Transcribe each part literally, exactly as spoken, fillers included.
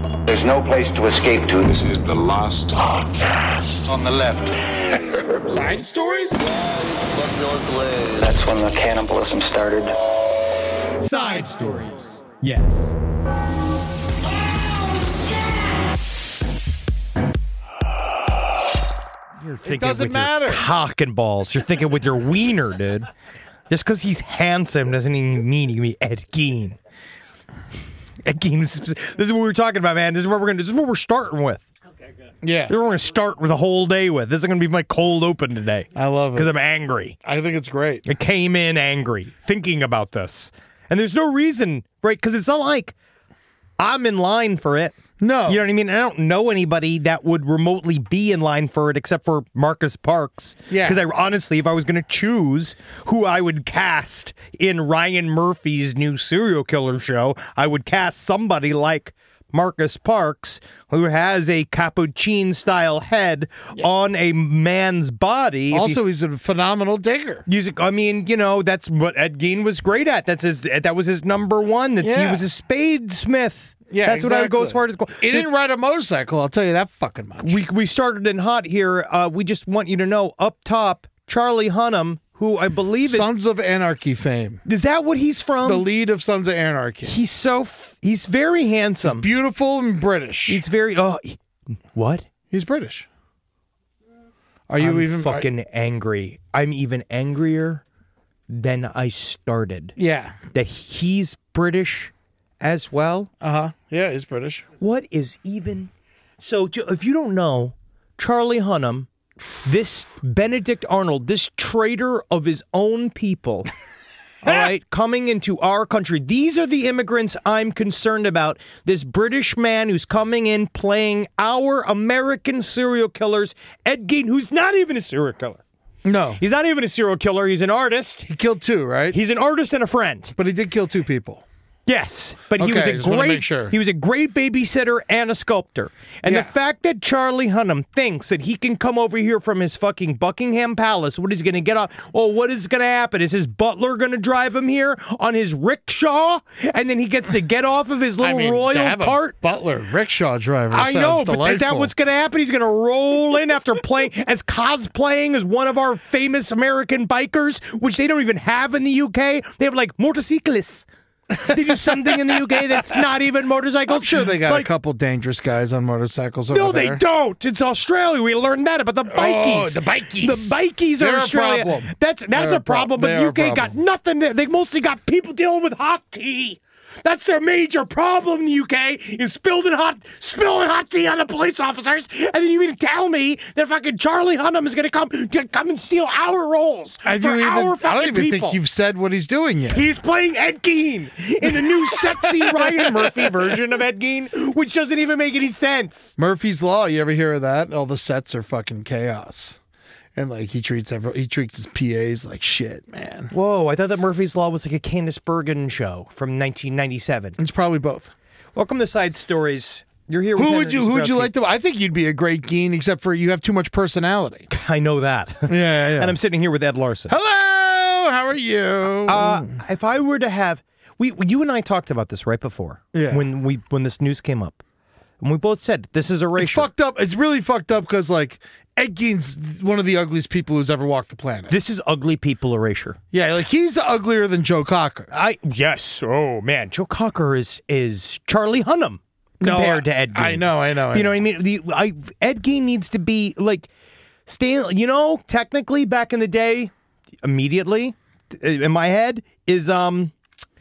There's no place to escape to. This is the last podcast. On the left. Side stories? That's when the cannibalism started. Side stories. Yes. You're thinking It doesn't with matter. Your cock and balls. You're thinking with your wiener, dude. Just because he's handsome doesn't even mean he can be Ed Gein. Ed Gein. This is what we were talking about, man. This is what we're gonna. This is what we're starting with. Okay, good. This Yeah, is what we're gonna start with the whole day with. This is gonna be my cold open today. I love it because I'm angry. I think it's great. I came in angry, thinking about this, and there's no reason, right? Because it's not like I'm in line for it. No, You know what I mean? I don't know anybody that would remotely be in line for it except for Marcus Parks. Yeah. Because I honestly, if I was going to choose who I would cast in Ryan Murphy's new serial killer show, I would cast somebody like Marcus Parks, who has a Capuchin style head yeah. on a man's body. Also, you, he's a phenomenal digger. Music. I mean, you know, that's what Ed Gein was great at. That's his. That was his number one. That's, yeah. He was a spadesmith. Yeah, that's exactly. what I would go as far as. He so, didn't ride a motorcycle. I'll tell you that fucking much. We we started in hot here. Uh, we just want you to know up top, Charlie Hunnam, who I believe is Sons of Anarchy fame. Is that what he's from? The lead of Sons of Anarchy. He's so f- he's very handsome, he's beautiful and British. He's very oh, he, what? He's British. Are you I'm even fucking are, angry? I'm even angrier than I started. Yeah, that he's British as well. Uh-huh. Yeah, he's British. What is even... So, if you don't know, Charlie Hunnam, this Benedict Arnold, this traitor of his own people, all right, coming into our country. These are the immigrants I'm concerned about. This British man who's coming in playing our American serial killers, Ed Gein, who's not even a serial killer. No. He's not even a serial killer. He's an artist. He killed two, right? He's an artist and a friend. But he did kill two people. Yes, but he okay, was a just wanna great make sure. he was a great babysitter and a sculptor. And Yeah. the fact that Charlie Hunnam thinks that he can come over here from his fucking Buckingham Palace, what is going to get off? Oh, what is going to happen? Is his butler going to drive him here on his rickshaw, and then he gets to get off of his little I mean, royal to have cart? A butler, rickshaw driver. I sounds know, but delightful. is that what's going to happen? He's going to roll in after playing as cosplaying as one of our famous American bikers, which they don't even have in the U K. They have like motorcyclists. They do something in the U K that's not even motorcycles. I'm sure they got like, a couple dangerous guys on motorcycles over no, there. they don't. It's Australia. We learned that about the bikies. Oh, the bikies. The bikies They're are a Australia. problem. That's that's They're a problem. But They're the a U K got problem. nothing. There. They mostly got people dealing with hot tea. That's their major problem in the U K is spilling hot, spilling hot tea on the police officers. And then you mean to tell me that fucking Charlie Hunnam is going to come to come and steal our roles Have for you even, our fucking I don't even people. think you've said what he's doing yet. He's playing Ed Gein in the new sexy Ryan Murphy version of Ed Gein, which doesn't even make any sense. Murphy's Law. You ever hear of that? All the sets are fucking chaos. And like he treats every, he treats his P As like shit, man. Whoa, I thought that Murphy's Law was like a Candice Bergen show from nineteen ninety-seven. It's probably both. Welcome to Side Stories. You're here with Who Henry would you who would you Zabrowski. like to I think you'd be a great Gein, except for you have too much personality. I know that. Yeah, yeah. And I'm sitting here with Ed Larson. Hello, how are you? Uh, if I were to have, we you and I talked about this right before. Yeah. When we when this news came up, and we both said this is erasure. It's fucked up. It's really fucked up because like Ed Gein's one of the ugliest people who's ever walked the planet. This is ugly people erasure. Yeah, like he's uglier than Joe Cocker. I yes. Oh man, Joe Cocker is is Charlie Hunnam compared no, to Ed Gein. I know, I know. I you know, know what I mean? The, I, Ed Gein needs to be like stay. You know, technically back in the day, immediately in my head is um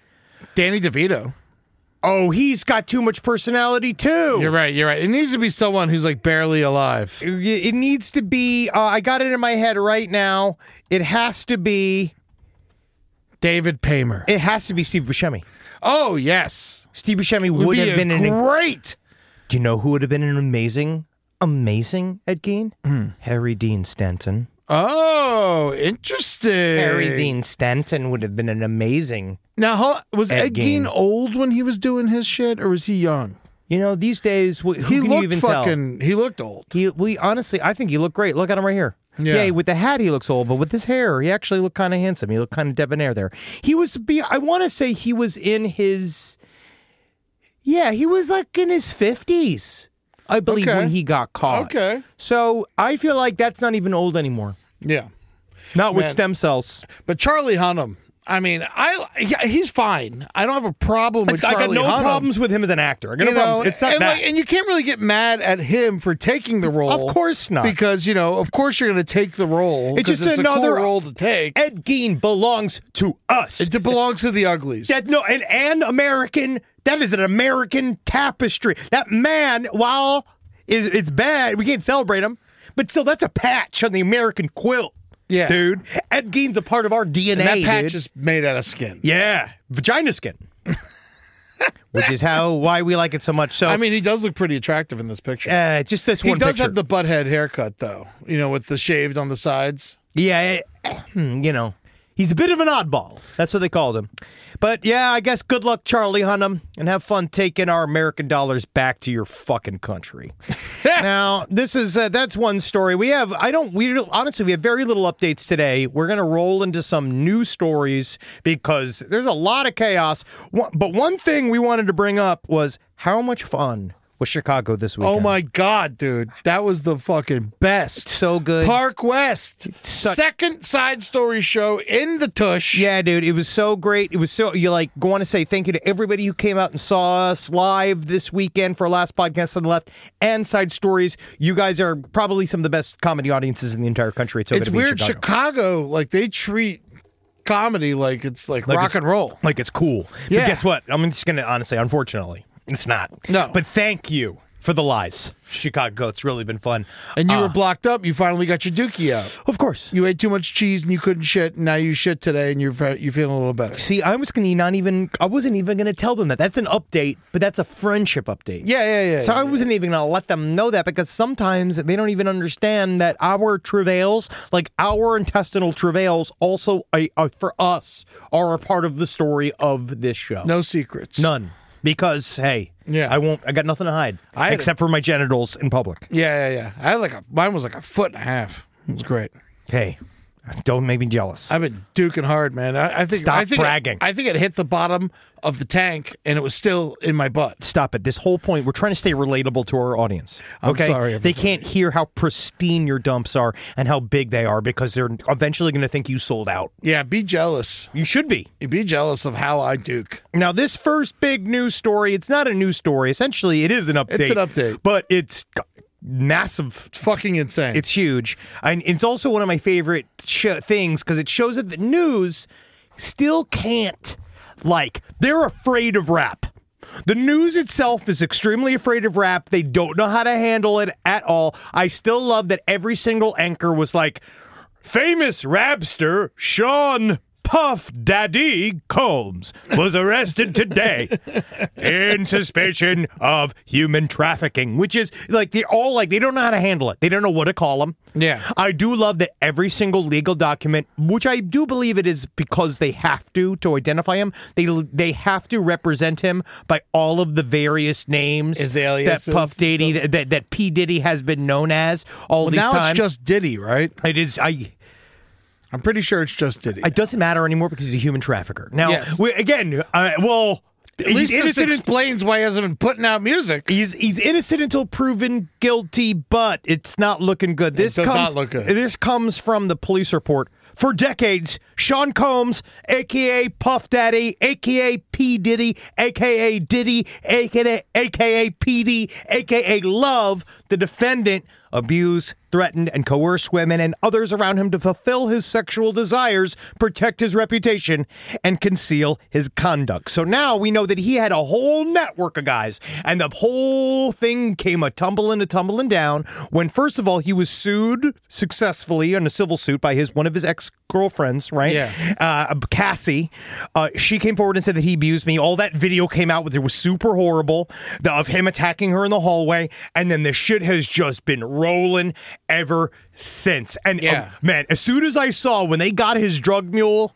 Danny DeVito. oh, he's got too much personality too. You're right. You're right. It needs to be someone who's like barely alive. It, it needs to be. Uh, I got it in my head right now. It has to be. David Paymer. It has to be Steve Buscemi. Oh yes, Steve Buscemi would, would be have been a an. great. Do you know who would have been an amazing, amazing Ed Gein? Mm. Harry Dean Stanton. Oh, interesting. Harry Dean Stanton would have been an amazing. Now, how, was Ed Ed Gein Gein. old when he was doing his shit, or was he young? You know, these days, who He can you looked even tell? fucking. He looked old. He, we honestly, I think he looked great. Look at him right here. Yeah. with the hat he looks old, but with his hair, he actually looked kind of handsome. He looked kind of debonair there. He was, be, I want to say he was in his, Yeah, he was like in his fifties, I believe, Okay. when he got caught. Okay. So I feel like that's not even old anymore. Yeah. Not with Man. stem cells. But Charlie Hunnam, I mean, I yeah, he's fine. I don't have a problem with I Charlie got no Hunnam. problems with him as an actor. I got no You know, problems. It's not and, that. like, and you can't really get mad at him for taking the role. Of course not. Because, you know, of course you're going to take the role. It's 'cause just it's another- a cool role to take. Ed Gein belongs to us. It belongs to the uglies. That no, and and American. That is an American tapestry. That man, while is it's bad, we can't celebrate him, but still, that's a patch on the American quilt. Yeah. Dude. Ed Gein's a part of our D N A. and that patch dude. is made out of skin. Yeah, vagina skin. Which is how why we like it so much. So I mean, he does look pretty attractive in this picture. uh, just this he one does picture. have the butthead haircut, though. You know, with the shaved on the sides. Yeah, eh, hmm, you know, he's a bit of an oddball. That's what they called him. But yeah, I guess good luck, Charlie Hunnam, and have fun taking our American dollars back to your fucking country. Now, this is uh, that's one story. We have I don't we don't- honestly we have very little updates today. We're gonna roll into some new stories because there's a lot of chaos. One- But one thing we wanted to bring up was how much fun was Chicago this weekend. Oh my God, dude. That was the fucking best. So good. Park West. Such- Second side story show in the tush. Yeah, dude, it was so great. It was so, you like, want to say thank you to everybody who came out and saw us live this weekend for our last podcast on the left and Side Stories. You guys are probably some of the best comedy audiences in the entire country. It's, so It's good to be in weird. Chicago. Chicago, like, they treat comedy like it's like, Like rock it's- and roll. Like it's cool. Yeah. But guess what? I'm just going to honestly, unfortunately, it's not. No. But thank you for the lies, Chicago. It's really been fun. And you Uh, were blocked up. You finally got your dookie out. Of course. You ate too much cheese and you couldn't shit. And now you shit today and you're fe- you feeling a little better. See, I was going to not even, I wasn't even going to tell them that. That's an update, but that's a friendship update. Yeah, yeah, yeah. So yeah. I wasn't even going to let them know that because sometimes they don't even understand that our travails, like our intestinal travails, also uh, uh, for us are a part of the story of this show. No secrets. None. Because, hey, Yeah. I won't, I got nothing to hide I had except for my genitals in public. Yeah, yeah, yeah. I had like a, mine was like a foot and a half. It was great. Hey, don't make me jealous. I've been duking hard, man. I, I think Stop I think bragging. It, I think it hit the bottom of the tank and it was still in my butt. Stop it. This whole point, we're trying to stay relatable to our audience. I'm Okay? sorry, They everybody. can't hear how pristine your dumps are and how big they are because they're eventually going to think you sold out. Yeah, be jealous. You should be. Be jealous of how I duke. Now, this first big news story, it's not a news story. Essentially, it is an update. It's an update. But it's massive. It's fucking insane. It's huge. And it's also one of my favorite sh- things because it shows that the news still can't, like, they're afraid of rap. The news itself is extremely afraid of rap. They don't know how to handle it at all. I still love that every single anchor was like, famous rapster Sean Puff Daddy Combs was arrested today in suspicion of human trafficking, which is like they're all like they don't know how to handle it. They don't know what to call him. Yeah. I do love that every single legal document, which I do believe it is because they have to to identify him, they they have to represent him by all of the various names His that aliases Puff and Daddy stuff. that, that P Diddy has been known as all well, these now times. it's just Diddy, right? it is I. I'm pretty sure it's just Diddy. It doesn't matter anymore because he's a human trafficker. Now, Yes. we, again, uh, well, At least he's this innocent. explains why he hasn't been putting out music. He's he's innocent until proven guilty, but it's not looking good. This does comes, not look good. This comes from the police report. For decades, Sean Combs, a k a. Puff Daddy, a k a. P. Diddy, a k a. Diddy, a k a. a k a. P D, a k a. Love, the defendant, abused, threatened, and coerced women and others around him to fulfill his sexual desires, protect his reputation, and conceal his conduct. So now we know that he had a whole network of guys, and the whole thing came a tumbling and tumbling down when, first of all, he was sued successfully in a civil suit by his one of his ex-girlfriends, right? Yeah. Uh, Cassie. Uh, she came forward and said that he abused me. All that video came out. It was super horrible the, of him attacking her in the hallway, and then the shit has just been rolling ever since. And Yeah. uh, man, as soon as I saw when they got his drug mule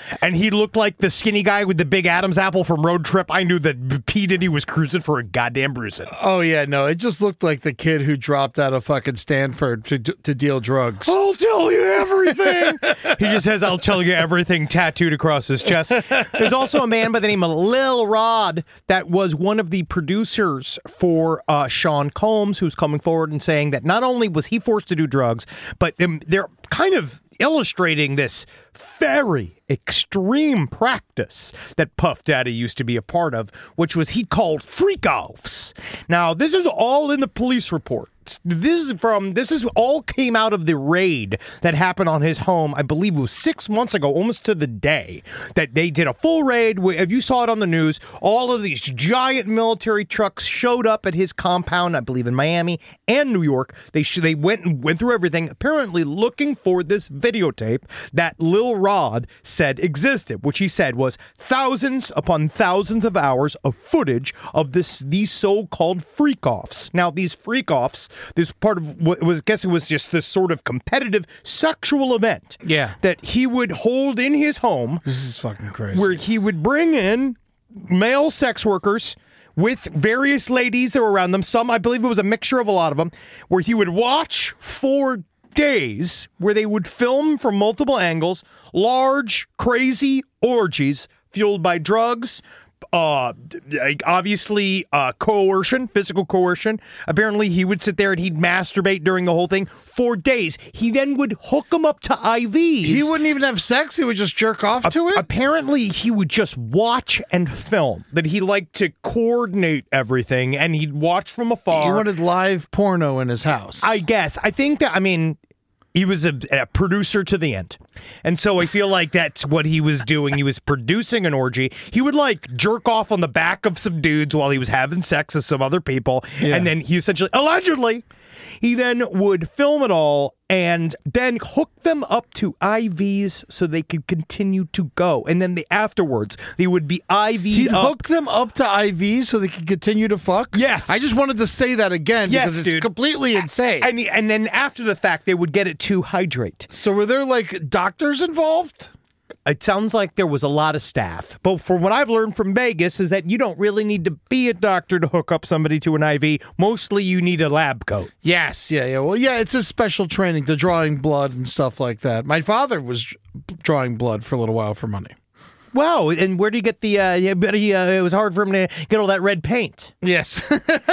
and he looked like the skinny guy with the big Adam's apple from Road Trip, I knew that P. Diddy was cruising for a goddamn bruising. Oh, yeah, no, it just looked like the kid who dropped out of fucking Stanford to, to deal drugs. I'll tell you everything. He just has I'll tell you everything tattooed across his chest. There's also a man by the name of Lil Rod that was one of the producers for uh, Sean Combs, who's coming forward and saying that not only was he forced to do drugs, but um, they're kind of illustrating this very extreme practice that Puff Daddy used to be a part of, which was he called freak-offs. Now, this is all in the police report. This is from this is all came out of the raid that happened on his home. I believe it was six months ago, almost to the day, that they did a full raid. If you saw it on the news, all of these giant military trucks showed up at his compound. I believe in Miami and New York. They sh- they went and went through everything, apparently looking for this videotape that Lil Rod said existed, which he said was thousands upon thousands of hours of footage of this these so-called freak-offs. Now, these freak-offs. This part of what was, I guess it was just this sort of competitive sexual event Yeah. that he would hold in his home. This is fucking crazy. Where he would bring in male sex workers with various ladies that were around them. Some, I believe it was a mixture of a lot of them, where he would watch for days, where they would film from multiple angles, large, crazy orgies fueled by drugs, Uh, obviously, uh, coercion, physical coercion. Apparently, he would sit there and he'd masturbate during the whole thing for days. He then would hook them up to I Vs. He wouldn't even have sex. He would just jerk off A- to it. Apparently, he would just watch and film. That he liked to coordinate everything, and he'd watch from afar. He wanted live porno in his house. I guess. I think that, I mean, he was a, a producer to the end. And so I feel like that's what he was doing. He was producing an orgy. He would like jerk off on the back of some dudes while he was having sex with some other people. Yeah. And then he essentially, allegedly, he then would film it all and then hook them up to I Vs so they could continue to go. And then the afterwards, they would be I V'd He'd up. hook them up to I Vs so they could continue to fuck? Yes. I just wanted to say that again Yes, because it's dude. completely insane. And, and then after the fact, they would get it to hydrate. So were there like doctors involved? It sounds like there was a lot of staff. But from what I've learned from Vegas is that you don't really need to be a doctor to hook up somebody to an I V. Mostly you need a lab coat. Yes, yeah, yeah. Well, yeah, it's a special training to drawing blood and stuff like that. My father was drawing blood for a little while for money. Wow, and where do you get the, uh, yeah, but he, uh, it was hard for him to get all that red paint. Yes.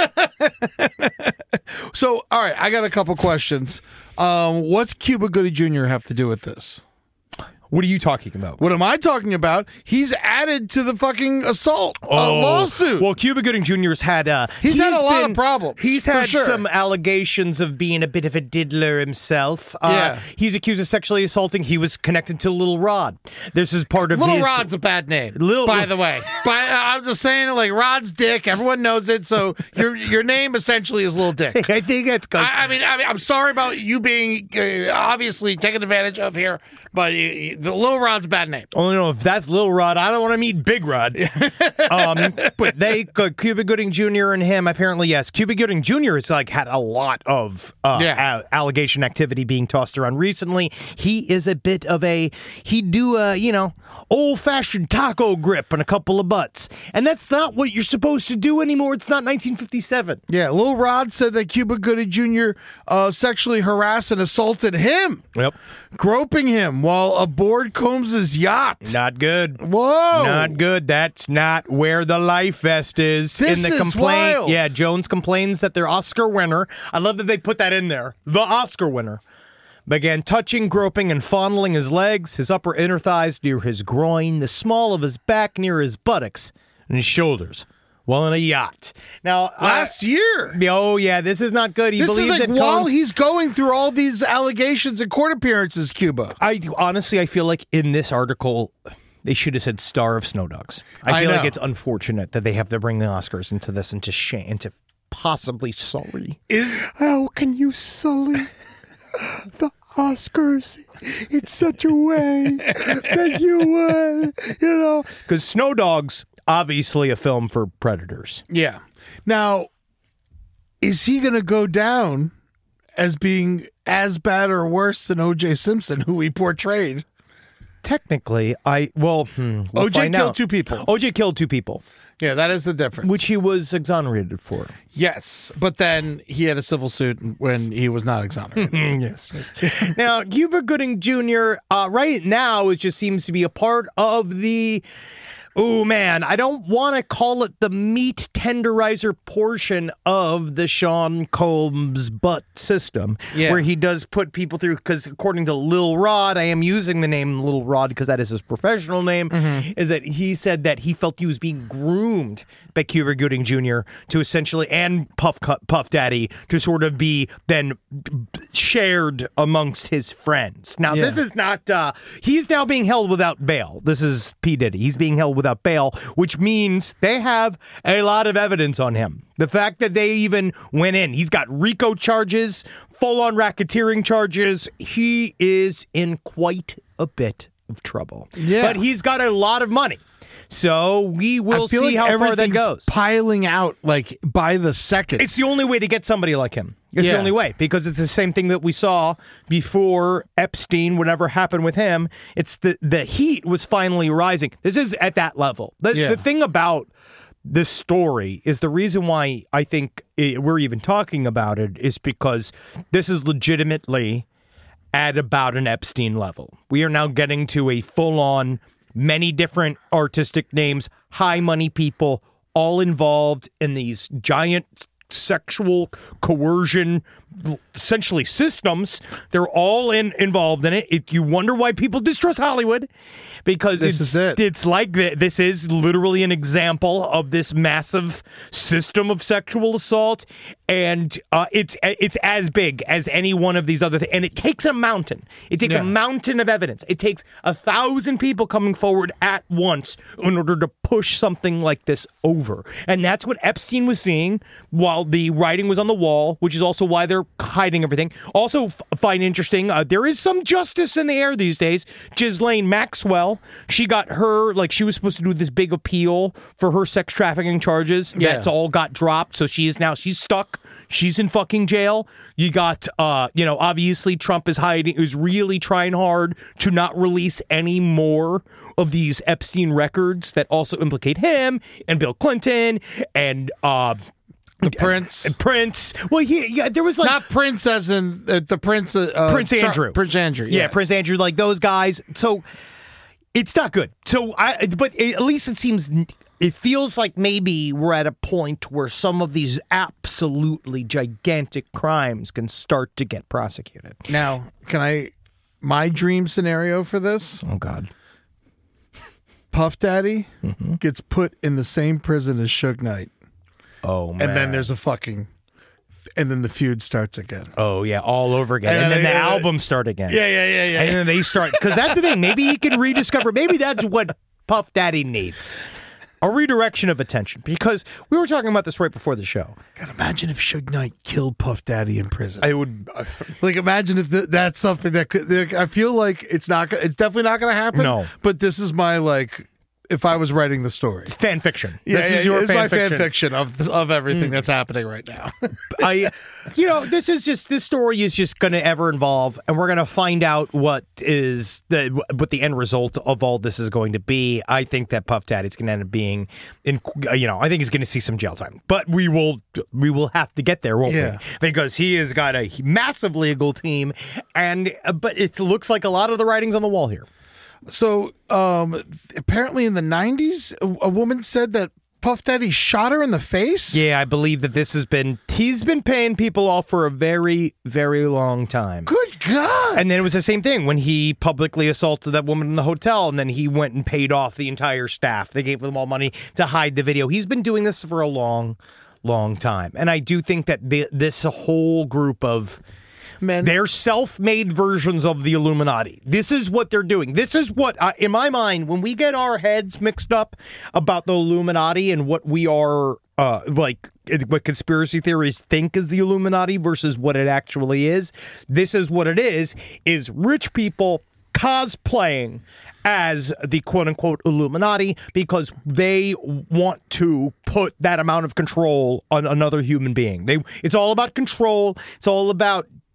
So, all right, I got a couple questions. Um, what's Cuba Gooding Junior have to do with this? What are you talking about? What am I talking about? He's added to the fucking assault uh, lawsuit. Well, Cuba Gooding Junior's had uh, He's had a lot been- of problems, He's for had sure. some allegations of being a bit of a diddler himself. Uh, Yeah. He's accused of sexually assaulting. He was connected to Lil Rod. This is part of Little his. Rod's a bad name, Lil- by the way. But uh, I'm just saying, like Rod's Dick. Everyone knows it. So your your name essentially is Little Dick. I think that's because. I, I mean, I mean, I'm sorry about you being uh, obviously taken advantage of here, but uh, the Little Rod's a bad name. I don't know if that's Lil Rod. I don't want to meet Big Rod. um, but they, uh, Cuba Gooding Junior and him, apparently, yes. Cuba Gooding Junior has like had a lot of uh, Yeah. a- allegation activity being tossed around recently. He is a bit of a he'd do a you know old fashioned taco grip and a couple of butts, and that's not what you're supposed to do anymore. It's not nineteen fifty-seven. Yeah, Lil Rod said that Cuba Gooding Junior Uh, sexually harassed and assaulted him, Yep, groping him while aboard Combs's yacht. not good. Whoa. Not good. That's not where the life vest is. This in the is complaint. wild. Yeah, Jones complains that their Oscar winner, I love that they put that in there, the Oscar winner, began touching, groping, and fondling his legs, his upper inner thighs near his groin, the small of his back near his buttocks, and his shoulders while in a yacht. Now, Last year. uh, oh, yeah, this is not good. He This is believes like that while Combs- he's going through all these allegations and court appearances, Cuba. I honestly, I feel like in this article, they should have said "Star of Snow Dogs." I I feel like know. it's unfortunate that they have to bring the Oscars into this, into shame, into possibly sully. Is How can you sully the Oscars in such a way that you would, you know? Because Snow Dogs, obviously a film for predators. yeah. Now, is he going to go down as being as bad or worse than O J Simpson, who he portrayed? technically, I well, hmm, we'll O J find killed out. two people. O J killed two people, Yeah, that is the difference. which he was exonerated for. yes, but then he had a civil suit when he was not exonerated. yes, yes. Now, Cuba Gooding Junior Uh, right now, it just seems to be a part of the. Oh, man, I don't want to call it the meat tenderizer portion of the Sean Combs butt system, Yeah. where he does put people through, because according to Lil Rod, I am using the name Lil Rod because that is his professional name, Mm-hmm. is that he said that he felt he was being groomed by Cuba Gooding Junior to essentially, and Puff, Puff Daddy, to sort of be then shared amongst his friends. Now, Yeah. this is not, uh, he's now being held without bail. This is P. Diddy. He's being held without bail, which means they have a lot of evidence on him. The fact that they even went in, he's got RICO charges, full-on racketeering charges. He is in quite a bit of trouble. Yeah. But he's got a lot of money. So we will I feel see like how far that everything's goes. piling out like by the second. It's the only way to get somebody like him. It's Yeah. the only way, because it's the same thing that we saw before Epstein, whatever happened with him. It's the, the heat was finally rising. This is at that level. The, Yeah. the thing about this story is the reason why I think it, we're even talking about it is because this is legitimately at about an Epstein level. We are now getting to a full-on, many different artistic names, high money people, all involved in these giant sexual coercion, essentially systems. They're all in involved in it. it. You wonder why people distrust Hollywood, because This it's, is it. it's like the, this is literally an example of this massive system of sexual assault, and uh, it's it's as big as any one of these other things. And it takes a mountain. It takes Yeah. a mountain of evidence. It takes a thousand people coming forward at once in order to push something like this over. And that's what Epstein was seeing while the writing was on the wall, which is also why they're hiding everything. Also f- find interesting, uh, there is some justice in the air these days. Ghislaine Maxwell, she got her, like she was supposed to do this big appeal for her sex trafficking charges. Yeah. That's all got dropped. So she is now, she's stuck. She's in fucking jail. You got, uh, you know, obviously Trump is hiding, is really trying hard to not release any more of these Epstein records that also implicate him and Bill Clinton and, uh, the Prince. and Prince. Well, he, yeah, there was like Not Prince as in uh, the Prince. Uh, uh, Prince Char- Andrew. Prince Andrew. Yeah, yes. Prince Andrew, like those guys. So it's not good. So I, but it, at least it seems, it feels like maybe we're at a point where some of these absolutely gigantic crimes can start to get prosecuted. Now, can I? My dream scenario for this: Oh God. Puff Daddy Mm-hmm. gets put in the same prison as Suge Knight, Oh man. and then there's a fucking, and then the feud starts again. Oh yeah, all over again, And and, then then the they- albums start again. Yeah, yeah, yeah, yeah. And then they start, because that's the thing. Maybe he can rediscover. Maybe that's what Puff Daddy needs. A redirection of attention, because we were talking about this right before the show. God, imagine if Suge Knight killed Puff Daddy in prison. I would. Like, imagine if th- that's something that could. Like, I feel like it's not. go- It's definitely not going to happen. No. But this is my like. If I was writing the story, Fan fiction. yeah, this yeah, is your it's fan my fiction. fan fiction of this, of everything that's happening right now. I, you know, this is just this story is just going to ever evolve, and we're going to find out what is the what the end result of all this is going to be. I think that Puff Daddy's going to end up being, in, you know, I think he's going to see some jail time, but we will we will have to get there, won't Yeah. we? Because he has got a massive legal team, and but it looks like a lot of the writing's on the wall here. So, um, apparently in the nineties, a, a woman said that Puff Daddy shot her in the face. Yeah, I believe that this has been he's been paying people off for a very very long time. Good God. And then it was the same thing when he publicly assaulted that woman in the hotel, and then he went and paid off the entire staff. They gave them all money to hide the video. He's been doing this for a long, long time. And I do think that the, this whole group of Men. they're self-made versions of the Illuminati. This is what they're doing. This is what, uh, in my mind, when we get our heads mixed up about the Illuminati and what we are, uh, like, what conspiracy theories think is the Illuminati versus what it actually is, this is what it is, is rich people cosplaying as the quote-unquote Illuminati because they want to put that amount of control on another human being. They, it's all about control. It's all about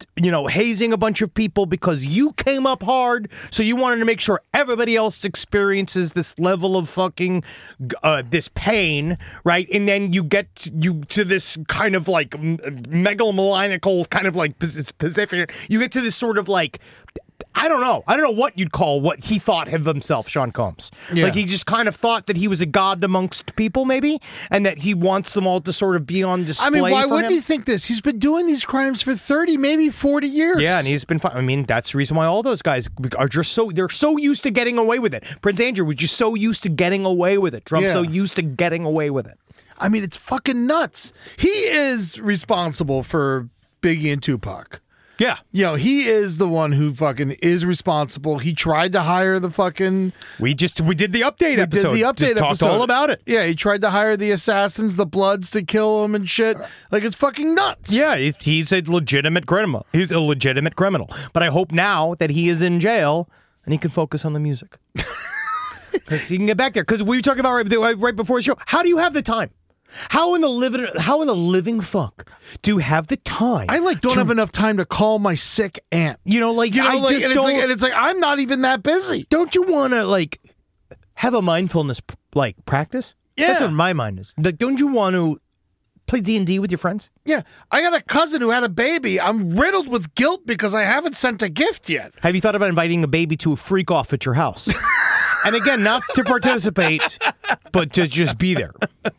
you know, hazing a bunch of people because you came up hard, so you wanted to make sure everybody else experiences this level of fucking, uh, this pain, right? And then you get you to this kind of like megalomaniacal kind of like position. You get to this sort of like, I don't know. I don't know what you'd call what he thought of himself, Sean Combs. Yeah. Like he just kind of thought that he was a god amongst people, maybe, and that he wants them all to sort of be on display. I mean, why for wouldn't him. he think this? He's been doing these crimes for thirty, maybe forty years. Yeah, and he's been fine. I mean, that's the reason why all those guys are just so, they're so used to getting away with it. Prince Andrew was just so used to getting away with it. Trump's Yeah. so used to getting away with it. I mean, it's fucking nuts. He is responsible for Biggie and Tupac. Yeah. You know, he is the one who fucking is responsible. He tried to hire the fucking... We just, we did the update We episode. did the update Just talked episode. all about it. Yeah, he tried to hire the assassins, the Bloods, to kill him and shit. Like, it's fucking nuts. Yeah, he- he's a legitimate criminal. He's a legitimate criminal. But I hope now that he is in jail and he can focus on the music. Because he can get back there. Because we were talking about right, right before the show. How do you have the time? How in the living, how in the living fuck do you have the time? I, like, don't to- have enough time to call my sick aunt. You know, like, You know, I like, just and, it's don't. like, and it's like, I'm not even that busy. Don't you want to like have a mindfulness like practice? That's Yeah. what my mind is. Like, don't you want to play D and D with your friends? Yeah, I got a cousin who had a baby. I'm riddled with guilt because I haven't sent a gift yet. Have you thought about inviting a baby to a freak off at your house? And again, not to participate, but to just be there.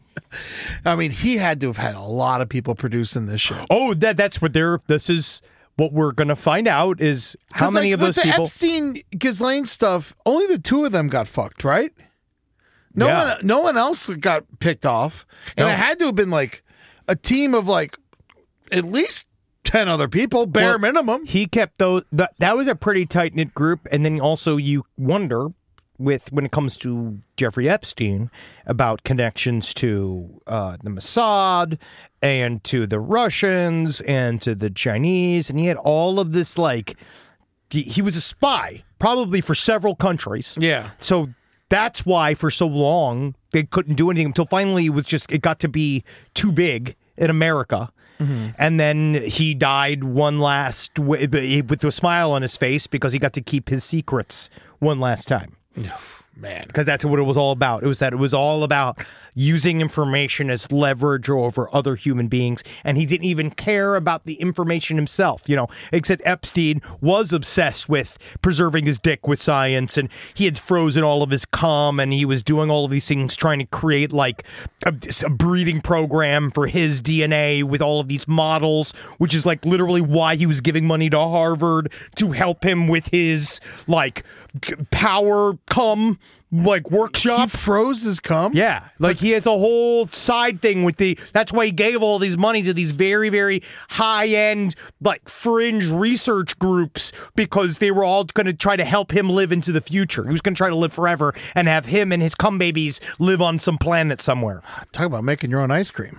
I mean, he had to have had a lot of people producing this show. Oh, that that's what they're. This is what we're gonna find out is how 'Cause, many like, of those with the people. Epstein Ghislaine stuff, only the two of them got fucked, right? No Yeah. one, no one else got picked off, and No. it had to have been like a team of like at least ten other people, bare Well, minimum. He kept those. That, that was a pretty tight knit group, and then also you wonder with when it comes to Jeffrey Epstein about connections to uh, the Mossad and to the Russians and to the Chinese, and he had all of this like he, he was a spy probably for several countries. Yeah. So that's why for so long they couldn't do anything until finally it was just it got to be too big in America. Mm-hmm. And then he died one last w- with a smile on his face because he got to keep his secrets one last time. Man, Because that's what it was all about. It was that it was all about using information as leverage over other human beings. And he didn't even care about the information himself, you know, except Epstein was obsessed with preserving his dick with science. And he had frozen all of his cum and he was doing all of these things, trying to create like a, a breeding program for his D N A with all of these models, which is like literally why he was giving money to Harvard to help him with his like power cum like workshop. he froze his cum. Yeah, like he has a whole side thing with the. That's why he gave all these money to these very, very high end, like fringe research groups because they were all going to try to help him live into the future. He was going to try to live forever and have him and his cum babies live on some planet somewhere. Talk about making your own ice cream.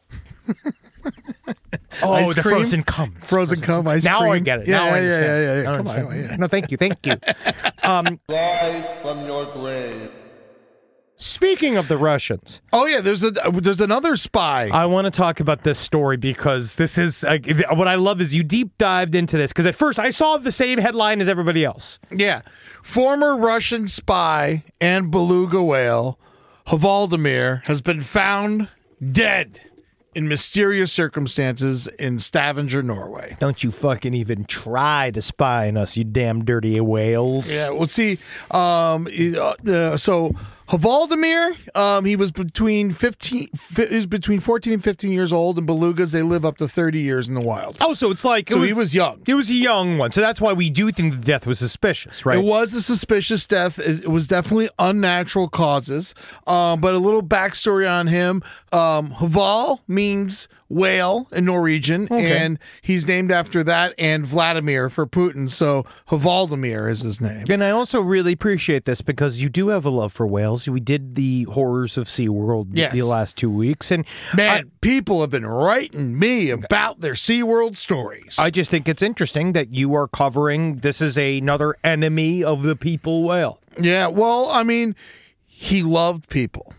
Oh, Ice the cream? frozen cum. Frozen cum ice Now cream. I get it. Yeah, now I yeah, understand. yeah, yeah, yeah. Now I Come on, understand. yeah. No, thank you, thank you. Um, Rise from your grave. speaking of the Russians. Oh yeah, there's a there's another spy. I want to talk about this story because this is uh, what I love is you deep dived into this because at first I saw the same headline as everybody else. Yeah. Former Russian spy and beluga whale, Hvaldimir, has been found dead in mysterious circumstances in Stavanger, Norway. Don't you fucking even try to spy on us, you damn dirty whales. Yeah, well, see, um, uh, uh, so Hvaldimir, um, he was between fifteen, fi- he was between fourteen and fifteen years old, and belugas, they live up to thirty years in the wild. Oh, so it's like... it So he was young. He was a young one, so that's why we do think the death was suspicious, right? It was a suspicious death. It, it was definitely unnatural causes. Um, but a little backstory on him. Um, Hval means whale in Norwegian, Okay. and he's named after that and Vladimir for Putin. So Hvaldimir is his name. And I also really appreciate this because you do have a love for whales. We did the horrors of SeaWorld Yes. the last two weeks, and Man, people have been writing me about their SeaWorld stories. I just think it's interesting that you are covering this is another enemy of the people whale. yeah, well, I mean, he loved people.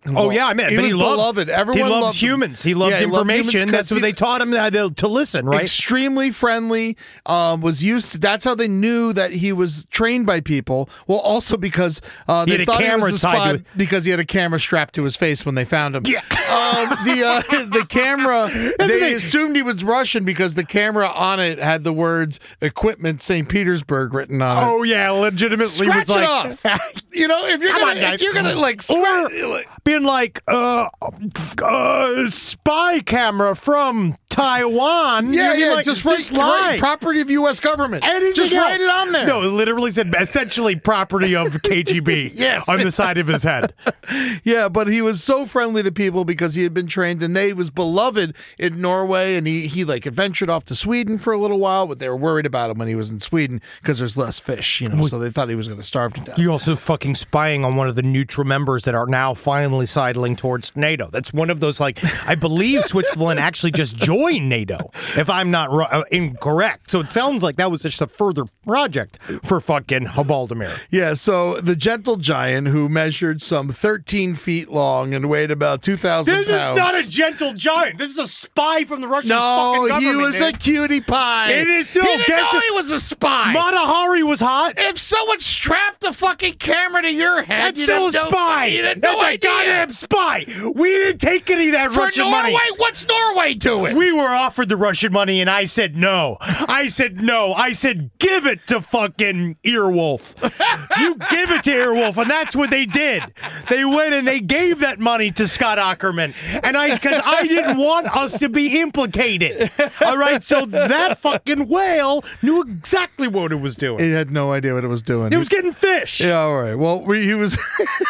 Oh yeah, I mean, he but was he loved, beloved. Everyone he loved, loved him. humans. He loved Yeah, he loved information. humans 'cause That's what he- they taught him how to, to listen, right? Extremely friendly. Um, was used. To, that's how they knew that he was trained by people. Well, also because uh, He they had a thought he camera was a tied to spy it. because he had a camera strapped to his face when they found him. Yeah. Um, the uh, the camera. They assumed he was Russian because the camera on it had the words "Equipment Saint Petersburg" written on it. Oh yeah, legitimately Scratch was like, it off. You know, if you're Come gonna, on, guys. if you're gonna like, or scratch, like being like, uh, uh, spy camera from Taiwan. yeah, You mean, yeah, like, just write, lie. write property of U S government. Anything just else. write it on there. No, it literally said essentially property of K G B. Yes. On the side of his head. Yeah, but he was so friendly to people because he had been trained, and they was beloved in Norway, and he he like adventured off to Sweden for a little while, but they were worried about him when he was in Sweden because there's less fish, you know, so they thought he was going to starve to death. You're also fucking spying on one of the neutral members that are now finally sidling towards NATO. That's one of those, like, I believe Switzerland actually just joined NATO, if I'm not ro- uh, incorrect. So it sounds like that was just a further project for fucking Hvaldimir. Yeah, so the gentle giant who measured some thirteen feet long and weighed about two thousand pounds. This is not a gentle giant. This is a spy from the Russian No, fucking government. he was man. a cutie pie. It is no, He didn't guess know it- he was a spy. Mata Hari was hot. If someone strapped a fucking camera to your head, That's you'd still a have no- spy. you'd have That's no a idea. goddamn spy. We didn't take any of that For Russian Norway, money. what's Norway doing? We were offered the Russian money, and I said no. I said no. I said give it to fucking Earwolf. You give it to Earwolf, and that's what they did. They went and they gave that money to Scott Ackerman, and I because I didn't want us to be implicated. All right, so that fucking whale knew exactly what it was doing. He had no idea what it was doing. It was getting fish. Yeah, all right. Well, we, he was.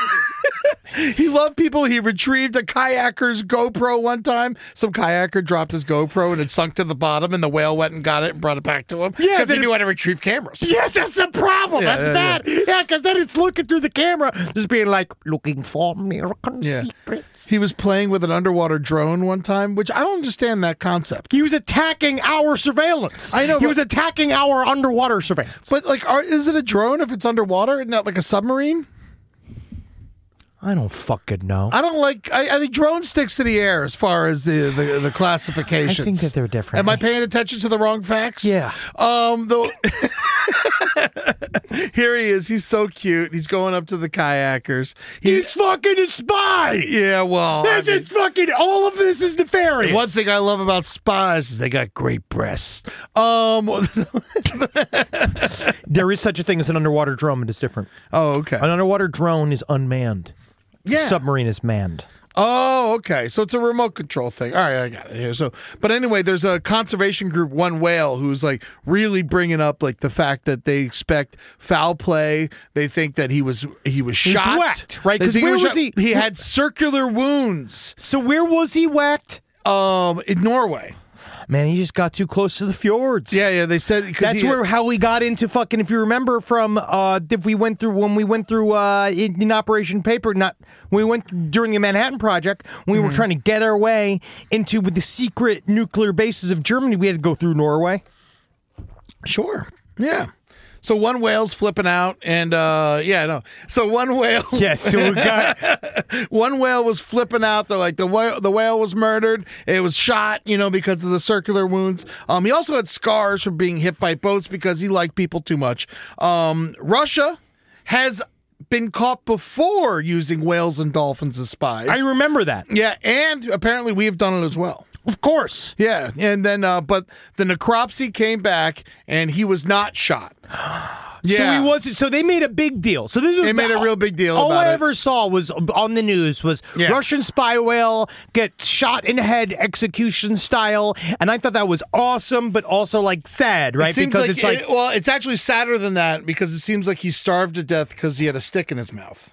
He loved people. He retrieved a kayaker's GoPro one time. Some kayaker dropped his GoPro and it sunk to the bottom, and the whale went and got it and brought it back to him. Yeah, because he then knew it- how to retrieve cameras. Yes, that's the problem. Yeah, that's yeah, bad. Yeah, because then it's looking through the camera, just being like, looking for American Yeah. secrets. He was playing with an underwater drone one time, which I don't understand that concept. He was attacking our surveillance. I know, He but- was attacking our underwater surveillance. But like, are, is it a drone if it's underwater and not like a submarine? I don't fucking know. I don't like. I, I think drone sticks to the air as far as the the, the classifications. I think that they're different. Am I paying attention to the wrong facts? Yeah. Um. Though. Here he is. He's so cute. He's going up to the kayakers. He, He's fucking a spy. yeah. Well, This I mean, is fucking, all of this is nefarious. one thing I love about spies is they got great breasts. Um. There is such a thing as an underwater drone, but it's different. oh, okay. An underwater drone is unmanned. Yeah. A submarine is manned. Oh, okay. So it's a remote control thing. All right, I got it here. So, but anyway, there's a conservation group, One Whale, who's like really bringing up like the fact that they expect foul play. They think that he was he was He's shot, whacked, right? They 'Cause think where was shot- he- He had circular wounds. So where was he whacked? Um, in Norway. Man, he just got too close to the fjords. Yeah, yeah. They said 'cause That's he- where how we got into fucking. If you remember from uh, if we went through when we went through uh, in, in Operation Paper, not we went during the Manhattan Project when we Mm-hmm. were trying to get our way into with the secret nuclear bases of Germany. We had to go through Norway. Sure. Yeah. So one whale's flipping out, and uh, yeah, no. So one whale. Yeah, so we got One whale was flipping out. They're like the whale, the whale was murdered. It was shot, you know, because of the circular wounds. Um, he also had scars from being hit by boats because he liked people too much. Um, Russia has been caught before using whales and dolphins as spies. I remember that. yeah, and apparently we have done it as well. Of course. Yeah, and then uh, but the necropsy came back, and he was not shot. Yeah. So he wasn't. So they made a big deal. So this is They made a real big deal All about I it. ever saw was on the news was Yeah. Russian spy whale get shot in the head execution style, and I thought that was awesome, but also like sad, right? It seems because like, it's like it- well, it's actually sadder than that because it seems like he starved to death because he had a stick in his mouth.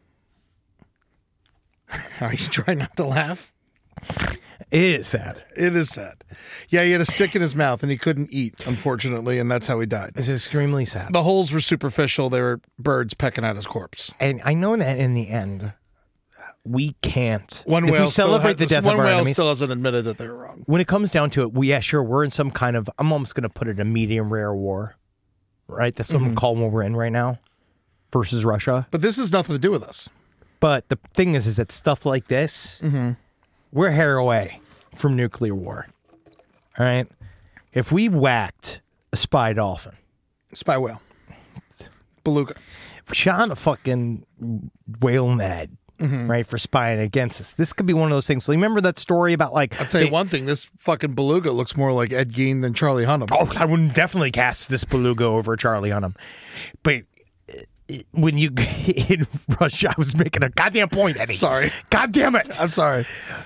Are you trying not to laugh? it is sad. It is sad. Yeah, he had a stick in his mouth and he couldn't eat, unfortunately, and that's how he died. It's extremely sad. The holes were superficial. They were birds pecking at his corpse. And I know that in the end, we can't. One if whale we celebrate still the has, death one of our whale enemies. still hasn't admitted that they're wrong. When it comes down to it, we yeah, sure, we're in some kind of. I'm almost going to put it a medium rare war, right? That's what Mm-hmm. I'm calling what we're in right now, versus Russia. But this has nothing to do with us. But the thing is, is that stuff like this, Mm-hmm. we're a hair away from nuclear war. All right? If we whacked a spy dolphin, Spy whale. Beluga. if we shot a fucking whale mad, Mm-hmm. right, for spying against us, this could be one of those things. So remember that story about like... I'll tell you they- one thing. This fucking beluga looks more like Ed Gein than Charlie Hunnam. Oh, I wouldn't definitely cast this beluga over Charlie Hunnam. But uh, when you in Russia, I was making a goddamn point, Eddie. Sorry. God damn it. I'm sorry.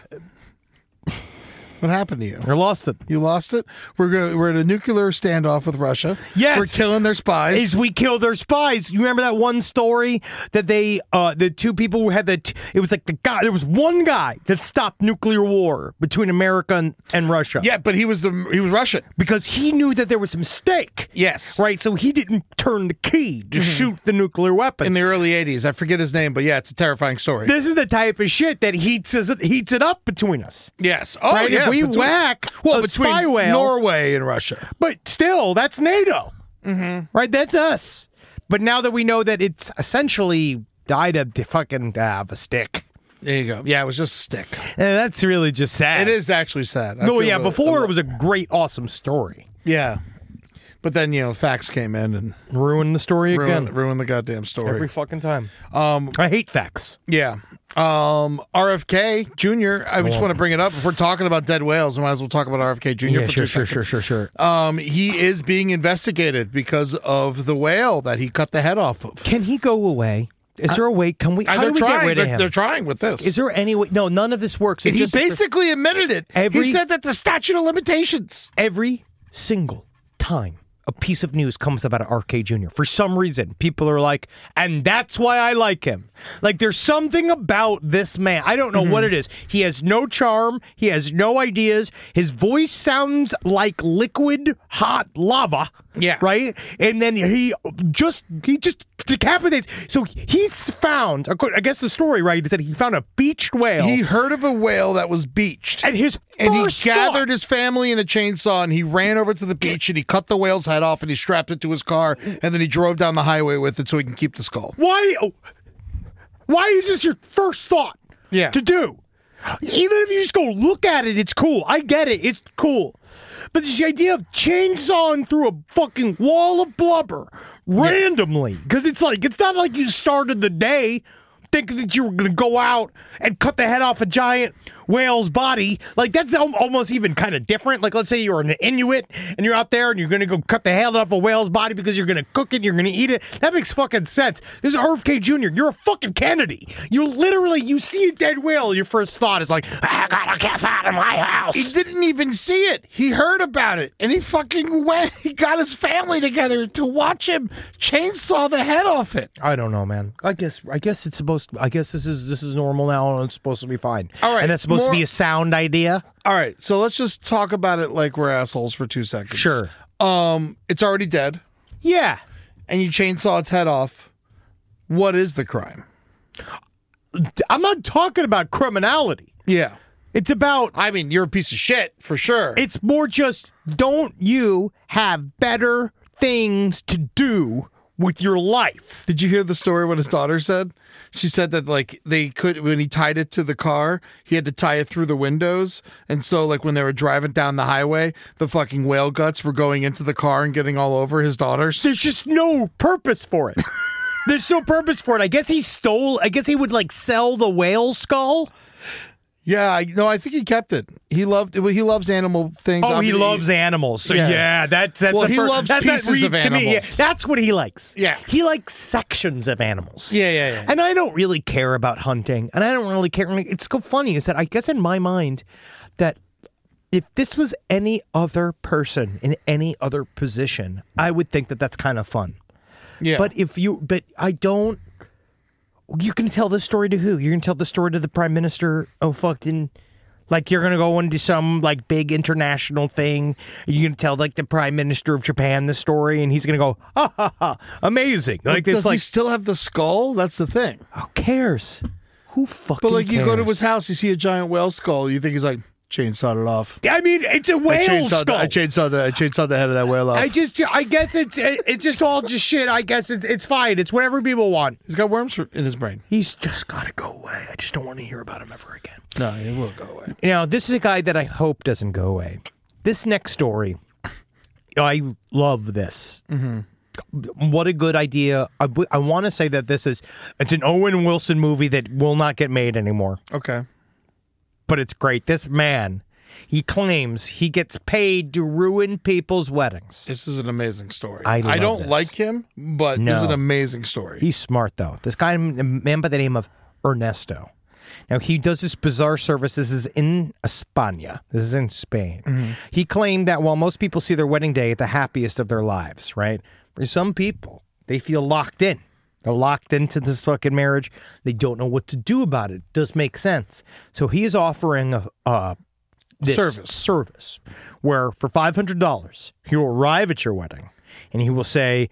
What happened to you? I lost it. You lost it? We're gonna, we're at a nuclear standoff with Russia. Yes. We're killing their spies. Is we kill their spies. You remember that one story that they, uh, the two people who had the, t- it was like the guy, there was one guy that stopped nuclear war between America and, and Russia. Yeah, but he was the he was Russian. Because he knew that there was a mistake. Yes. Right? So he didn't turn the key to shoot the nuclear weapons. In the early eighties. I forget his name, but yeah, it's a terrifying story. This is the type of shit that heats it, heats it up between us. yes. Oh, Right? yeah. If we between- whack well, a between spy whale, Norway and Russia. but still, that's NATO. Mm-hmm. Right? That's us. But now that we know that it's essentially died of the fucking uh, of a stick. There you go. Yeah, it was just a stick. And that's really just sad. It is actually sad. I No, feel yeah, a- before a- it was a great, awesome story. Yeah. But then, you know, facts came in and Ruin the story ruined, again. ruined the goddamn story. Every fucking time. Um, I hate facts. Yeah. Um, R F K Junior I just want to bring it up. If we're talking about dead whales, we might as well talk about R F K Junior Yeah, for sure, two sure, seconds. sure, sure, sure. Um, he is being investigated because of the whale that he cut the head off of. Can he go away? Is there a way? Can we? And How they're do we trying. get rid they're, of him? they're trying with this. Is there any way? No, none of this works. It he just- basically admitted it. Every- he said that the statute of limitations. every single time a piece of news comes about R F K Junior, for some reason, people are like, and that's why I like him. Like, there's something about this man. I don't know Mm-hmm. what it is. He has no charm. He has no ideas. His voice sounds like liquid hot lava. Yeah. Right? And then he just, he just decapitates. So he's found, I guess the story, right, is that he found a beached whale. He heard of a whale that was beached. and his And he first gathered thought- his family in a chainsaw and he ran over to the beach and he cut the whale's head off and he strapped it to his car and then he drove down the highway with it so he can keep the skull. Why? Why is this your first thought? Yeah. To do, even if you just go look at it, it's cool. I get it. It's cool. But it's the idea of chainsawing through a fucking wall of blubber randomly, because it's like it's not like you started the day thinking that you were going to go out and cut the head off a giant whale's body. Like, that's al- almost even kind of different. Like, let's say you're an Inuit and you're out there and you're going to go cut the head off a whale's body because you're going to cook it, you're going to eat it. That makes fucking sense. This is R F K Junior You're a fucking Kennedy. You literally, you see a dead whale, your first thought is like, I gotta get that in my house. He didn't even see it. He heard about it and he fucking went. He got his family together to watch him chainsaw the head off it. I don't know, man. I guess I guess it's supposed to, I guess this is this is normal now and it's supposed to be fine. All right, And that's supposed more- to be a sound idea. All right, so let's just talk about it like we're assholes for two seconds. Sure. Um, it's already dead, Yeah. and you chainsaw its head off. What is the crime? I'm not talking about criminality. Yeah. It's about I mean, you're a piece of shit for sure. it's more just, don't you have better things to do with your life? Did you hear the story what his daughter said? She said that like they could when he tied it to the car, he had to tie it through the windows. And so like when they were driving down the highway, the fucking whale guts were going into the car and getting all over his daughters. There's just no purpose for it. There's no purpose for it. I guess he stole, I guess he would like sell the whale skull. Yeah, I, no, I think he kept it. He loved he loves animal things. Oh, he Obviously- loves animals. So Yeah. yeah, that's that's Well, the he fir- loves that's, that pieces of reads to me. Yeah, animals. that's what he likes. Yeah. He likes sections of animals. Yeah, yeah, yeah. And I don't really care about hunting, and I don't really care. It's so funny is that I guess in my mind that if this was any other person in any other position, I would think that that's kind of fun. Yeah. But if you, but I don't. You can tell this story to who? You're gonna tell the story to the prime minister of fucking. Like, you're going to go into some, like, big international thing. You're going to tell, like, the prime minister of Japan the story, and he's going to go, ha, ha, ha, amazing. Like, does it's like, he still have the skull? That's the thing. who cares? Who fucking But like you go to his cares? house, you see a giant whale skull, you think he's like, chainsawed it off. I mean, it's a I whale chainsawed, the, skull. I chainsaw the I chainsawed the head of that whale off. I just, I guess it's, it's just all just shit. I guess it's, it's fine. It's whatever people want. He's got worms in his brain. He's just got to go away. I just don't want to hear about him ever again. No, he will go away. You know, this is a guy that I hope doesn't go away. This next story, I love this. Mm-hmm. What a good idea. I, I want to say that this is, it's an Owen Wilson movie that will not get made anymore. Okay. But it's great. This man, he claims he gets paid to ruin people's weddings. This is an amazing story. I love I don't this. like him, but No. this is an amazing story. He's smart, though. This guy, a man by the name of Ernesto. Now, he does this bizarre service. This is in España. This is in Spain. Mm-hmm. He claimed that while most people see their wedding day at the happiest of their lives, right? For some people, they feel locked in. They're locked into this fucking marriage. They don't know what to do about it. Does make sense. So he is offering a, a this Service. service where for five hundred dollars, he will arrive at your wedding and he will say,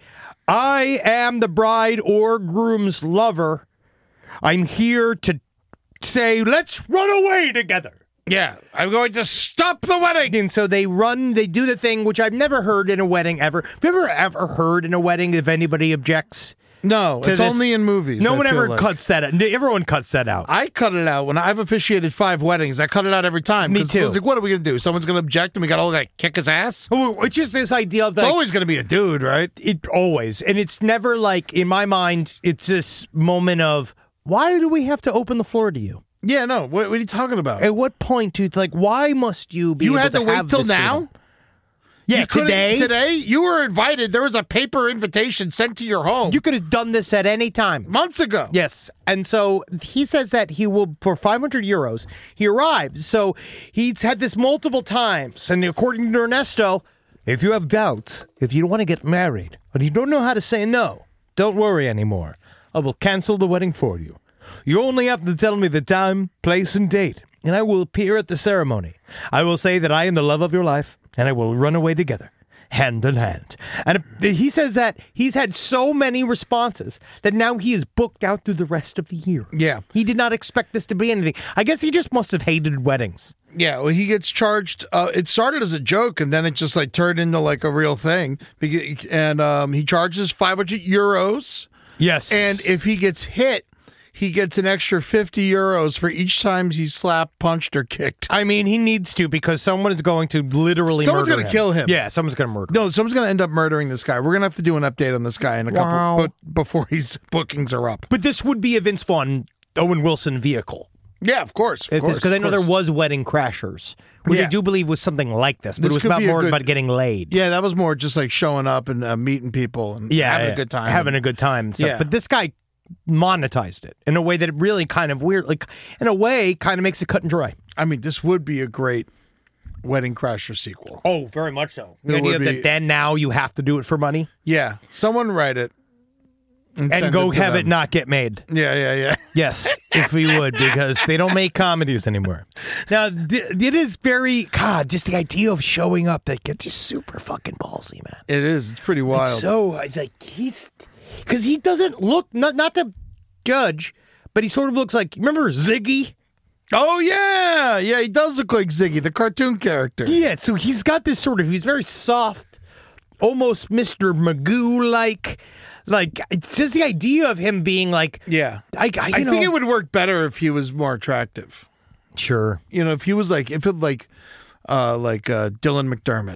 I am the bride or groom's lover. I'm here to say, let's run away together. yeah, I'm going to stop the wedding. And so they run, they do the thing, which I've never heard in a wedding ever. Have you ever, ever heard in a wedding if anybody objects? No, to it's this? only in movies. No I one feel ever like. cuts that out. Everyone cuts that out. I cut it out when I've officiated five weddings. I cut it out every time. Me 'cause too. it's like, what are we going to do? Someone's going to object and we got all got to kick his ass? Oh, It's just this idea of It's like, always going to be a dude, right? it always, and it's never like, in my mind, it's this moment of, why do we have to open the floor to you? Yeah, no. What, what are you talking about? At what point do you, like, why must you be you able had to, to wait have till this now? freedom? Yeah, You couldn't- today. Today, you were invited. There was a paper invitation sent to your home You could have done this at any time. months ago. Yes. And so he says that he will, for five hundred euros, he arrives. So he's had this multiple times. And according to Ernesto, if you have doubts, if you don't want to get married, and you don't know how to say no, don't worry anymore. I will cancel the wedding for you. You only have to tell me the time, place, and date, and I will appear at the ceremony. I will say that I am the love of your life, and I will run away together, hand in hand. And he says that he's had so many responses that now he is booked out through the rest of the year. Yeah. He did not expect this to be anything. I guess he just must have hated weddings. Yeah, well, he gets charged. Uh, it started as a joke, and then it just like turned into like a real thing. Beca- And um, he charges five hundred euros. Yes. And if he gets hit, he gets an extra fifty euros for each time he's slapped, punched, or kicked. I mean, he needs to because someone is going to literally Someone's murder gonna kill him. Yeah, someone's going to murder him. No, someone's going to end up murdering this guy. We're going to have to do an update on this guy in a couple Wow. but before his bookings are up. But this would be a Vince Vaughn, Owen Wilson vehicle. Yeah, of course. Of course, Because I of know there course. was Wedding Crashers, which Yeah. I do believe was something like this, but This it was could about be a more good- about getting laid. Yeah, that was more just like showing up and uh, meeting people and Yeah, having yeah, a good time. having a good time. and stuff. Yeah. But this guy monetized it in a way that really kind of weird, like in a way, kind of makes it cut and dry. I mean, this would be a great Wedding Crasher sequel. Oh, very much so. The It idea would that be- then now you have to do it for money Yeah, someone write it and, and send go it to have them. it not get made. Yeah, yeah, yeah. Yes, if we would, because they don't make comedies anymore. Now, th- it is very, God, just the idea of showing up that gets just super fucking ballsy, man. It is. It's pretty wild. So, I like, he's, because he doesn't look, not, not to judge, but he sort of looks like, remember Ziggy? oh yeah, yeah. He does look like Ziggy, the cartoon character. Yeah, so he's got this sort of, he's very soft, almost Mister Magoo like. Like, it's just the idea of him being like, Yeah. I, I, you I know, think it would work better if he was more attractive. Sure. You know, if he was like, if it like, uh, like uh, Dylan McDermott.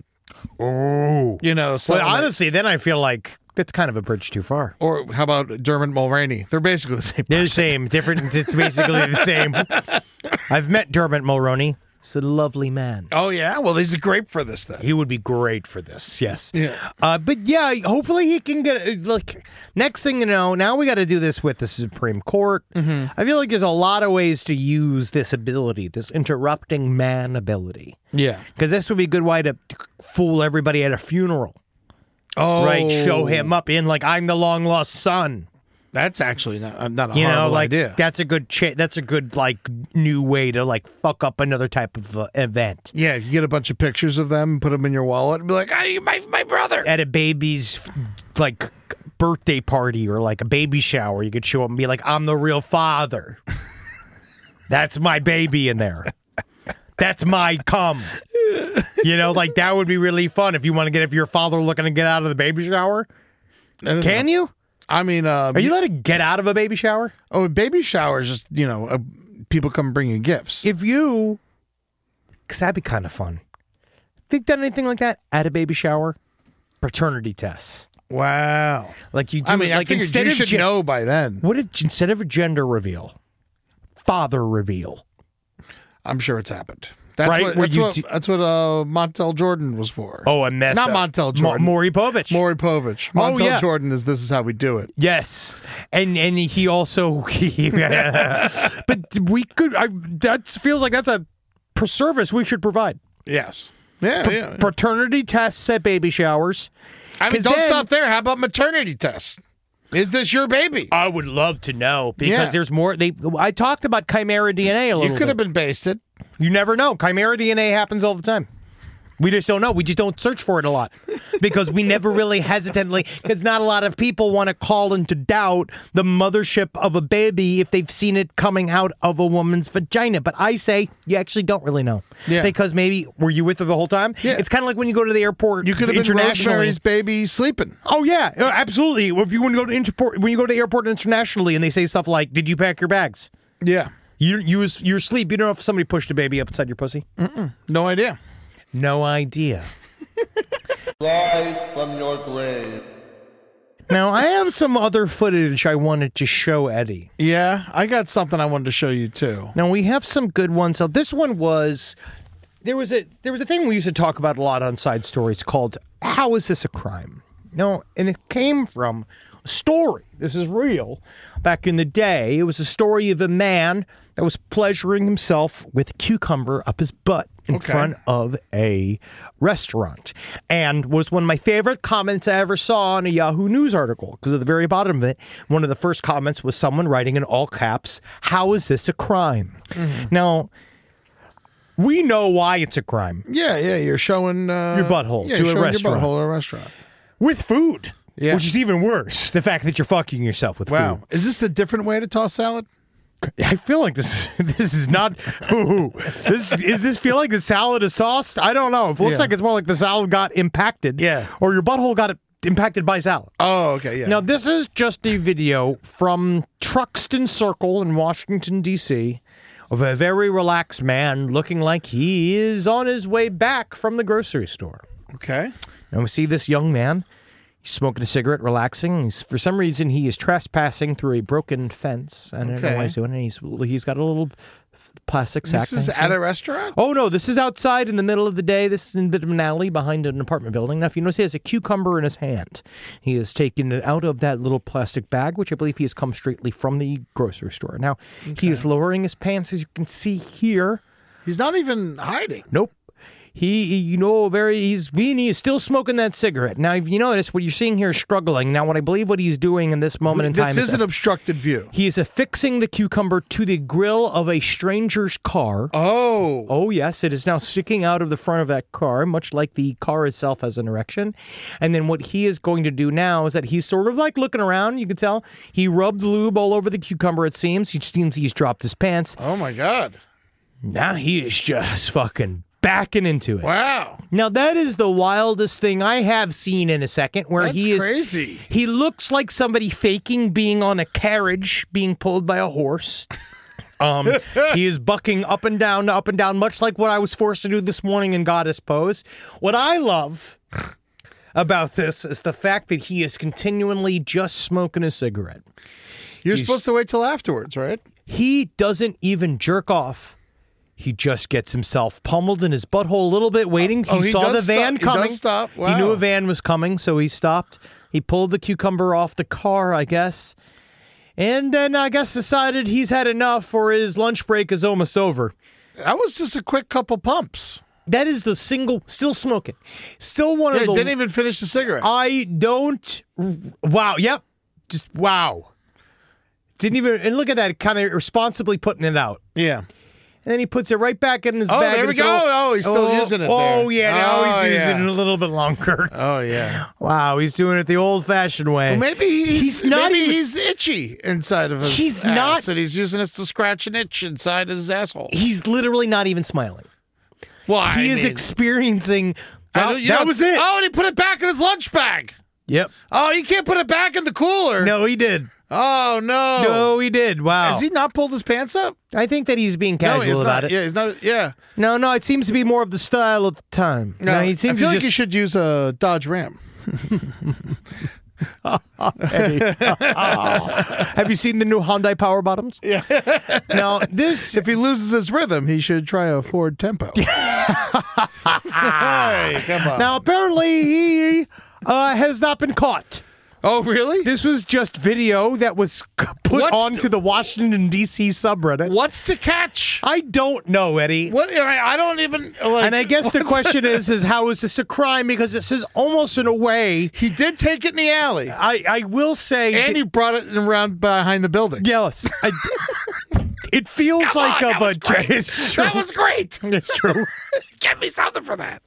Oh. You know, Well, something like- honestly, then I feel like that's kind of a bridge too far. or how about Dermot Mulroney? They're basically the same. They're the same, different, it's basically the same. I've met Dermot Mulroney. He's a lovely man. Oh yeah, well he's great for this then. He would be great for this, yes. Yeah. Uh, but yeah, hopefully he can get, like, next thing you know, now we got to do this with the Supreme Court. Mm-hmm. I feel like there's a lot of ways to use this ability, this interrupting man ability. Yeah. Because this would be a good way to fool everybody at a funeral, Oh, right? Show him up in, like, I'm the long lost son. That's actually not, uh, not a You know, horrible like, idea. that's a good, cha- that's a good, like, new way to, like, fuck up another type of uh, event. Yeah, you get a bunch of pictures of them, put them in your wallet, and be like, "Hey, my my brother." At a baby's, like, birthday party or, like, a baby shower, you could show up and be like, I'm the real father. That's my baby in there. That's my cum. You know, like that would be really fun if you want to get if your father looking to get out of the baby shower. Can you? I mean, uh, Are you allowed to get out of a baby shower? Oh, baby showers, just, you know, uh, people come bring you gifts. If you, because that'd be kind of fun. Think done anything like that at a baby shower? Paternity tests. Wow. Like you do. I mean, like I figured instead you of should gen- know by then. What if instead of a gender reveal, father reveal? I'm sure it's happened. That's Right, what where that's you what, do- that's what uh, Montel Jordan was for. Oh, a mess. Not up. Montel Jordan. Ma- Maury Povich. Maury Povich. Oh, Montel yeah. Jordan is This Is How We Do It. Yes, and and he also, he, but we could. I, that feels like that's a per- service we should provide. Yes. Yeah, Pa- yeah. Paternity tests at baby showers. I mean, 'Cause don't then- stop there. How about maternity tests? Is this your baby? I would love to know because Yeah. there's more. They I talked about chimera D N A a little. You could bit. have been basted. You never know. Chimera D N A happens all the time. We just don't know. We just don't search for it a lot because we never really hesitantly, because not a lot of people want to call into doubt the mothership of a baby if they've seen it coming out of a woman's vagina. But I say you actually don't really know. Yeah. Because maybe, were you with her the whole time? Yeah. It's kind of like when you go to the airport You could have been internationally. Rosemary's baby sleeping. Oh yeah, uh, absolutely. If you want to go to interport, when you go to the airport internationally and they say stuff like, "Did you pack your bags?" Yeah. You you was you're asleep. You don't know if somebody pushed a baby up inside your pussy. Mm-mm. No idea. No idea. Rise from your grave. Now I have some other footage I wanted to show Eddie. Yeah, I got something I wanted to show you too. Now we have some good ones. So this one was there was a there was a thing we used to talk about a lot on Side Stories called "How is this a crime?" No, and it came from a story. This is real. Back in the day, it was a story of a man that was pleasuring himself with a cucumber up his butt in Okay. front of a restaurant, and was one of my favorite comments I ever saw on a Yahoo News article, because at the very bottom of it, one of the first comments was someone writing in all caps, "How is this a crime?" Mm-hmm. Now, we know why it's a crime. Yeah, yeah, you're showing uh, Your butthole yeah, to you're a showing restaurant. Your butthole at a restaurant. With food, Yeah. which is even worse. The fact that you're fucking yourself with Wow, food. is this a different way to toss salad? I feel like this. This is not. Ooh, this is this feel like the salad is tossed? I don't know. It looks Yeah. like it's more like the salad got impacted. Yeah. Or your butthole got impacted by salad. Oh, okay, yeah. Now this is just a video from Truxton Circle in Washington D C of a very relaxed man looking like he is on his way back from the grocery store. okay. And we see this young man. He's smoking a cigarette, relaxing. He's, for some reason, he is trespassing through a broken fence. I don't know Okay. why he's doing it. He's he's got a little plastic sack. This is next to at him. a restaurant? Oh no! This is outside in the middle of the day. This is in a bit of an alley behind an apartment building. Now, if you notice, he has a cucumber in his hand. He has taken it out of that little plastic bag, which I believe he has come straightly from the grocery store. Now, he is lowering his pants, as you can see here. He's not even hiding. Nope. He, he, you know, very, he's, he is still smoking that cigarette. Now, if you notice, what you're seeing here is struggling. Now, what I believe what he's doing in this moment in time This is is an obstructed view. he is affixing the cucumber to the grill of a stranger's car. Oh. Oh, yes, it is now sticking out of the front of that car, much like the car itself has an erection. And then what he is going to do now is that he's sort of like looking around, you can tell. He rubbed lube all over the cucumber, it seems. He seems he's dropped his pants. Oh, my God. Now he is just fucking backing into it. Wow. Now that is the wildest thing I have seen in a second, where That's he is crazy. He looks like somebody faking being on a carriage being pulled by a horse. Um, he is bucking up and down, up and down, much like what I was forced to do this morning in Goddess Pose. What I love about this is the fact that he is continually just smoking a cigarette. You're He's- supposed to wait till afterwards, right? He doesn't even jerk off. He just gets himself pummeled in his butthole a little bit, waiting. He, Oh, he saw does the van stop- he coming. does stop. He knew Wow. a van was coming, so he stopped. He pulled the cucumber off the car, I guess. And then I guess decided he's had enough, or his lunch break is almost over. That was just a quick couple pumps. That is the single, still smoking. Still one Yeah, of the... didn't even finish the cigarette. I don't... Wow, yep. Just wow. Didn't even... And look at that, kind of responsibly putting it out. yeah. And then he puts it right back in his Oh, bag. there and we it's go. all- Oh, he's still using it Oh, there. yeah. Now Oh, he's using yeah. it a little bit longer. Oh, yeah. Wow, he's doing it the old-fashioned way. Well, maybe he's, He's not maybe even- he's itchy inside of his He's ass, not- and he's using this to scratch an itch inside his asshole. He's literally not even smiling. Well, I he is mean- experiencing. I Well, don't- you that know, was it. Oh, and he put it back in his lunch bag. Yep. Oh, you can't put it back in the cooler. No, he did. Oh no. No, he did. Wow. Has he not pulled his pants up? I think that he's being No, casual he's about not. it. Yeah, he's not. Yeah. No, no, it seems to be more of the style at the time. No, he I seems feel to like you just. should use a Dodge Ram. Have you seen the new Hyundai Power Bottoms? Yeah. Now this. If he loses his rhythm, he should try a Ford Tempo. Hey, come on. Now apparently he uh, has not been caught. Oh, really? This was just video that was c- put What's onto the- the Washington D C subreddit. What's to catch? I don't know, Eddie. What? I I don't even. Like, And I guess the question is, is how is this a crime? Because this is almost in a way. he did take it in the alley, I, I will say. and he brought it around behind the building. yes. I, it feels Come like on, a. that was great. It's true. That was great. It's true. Give me something for that.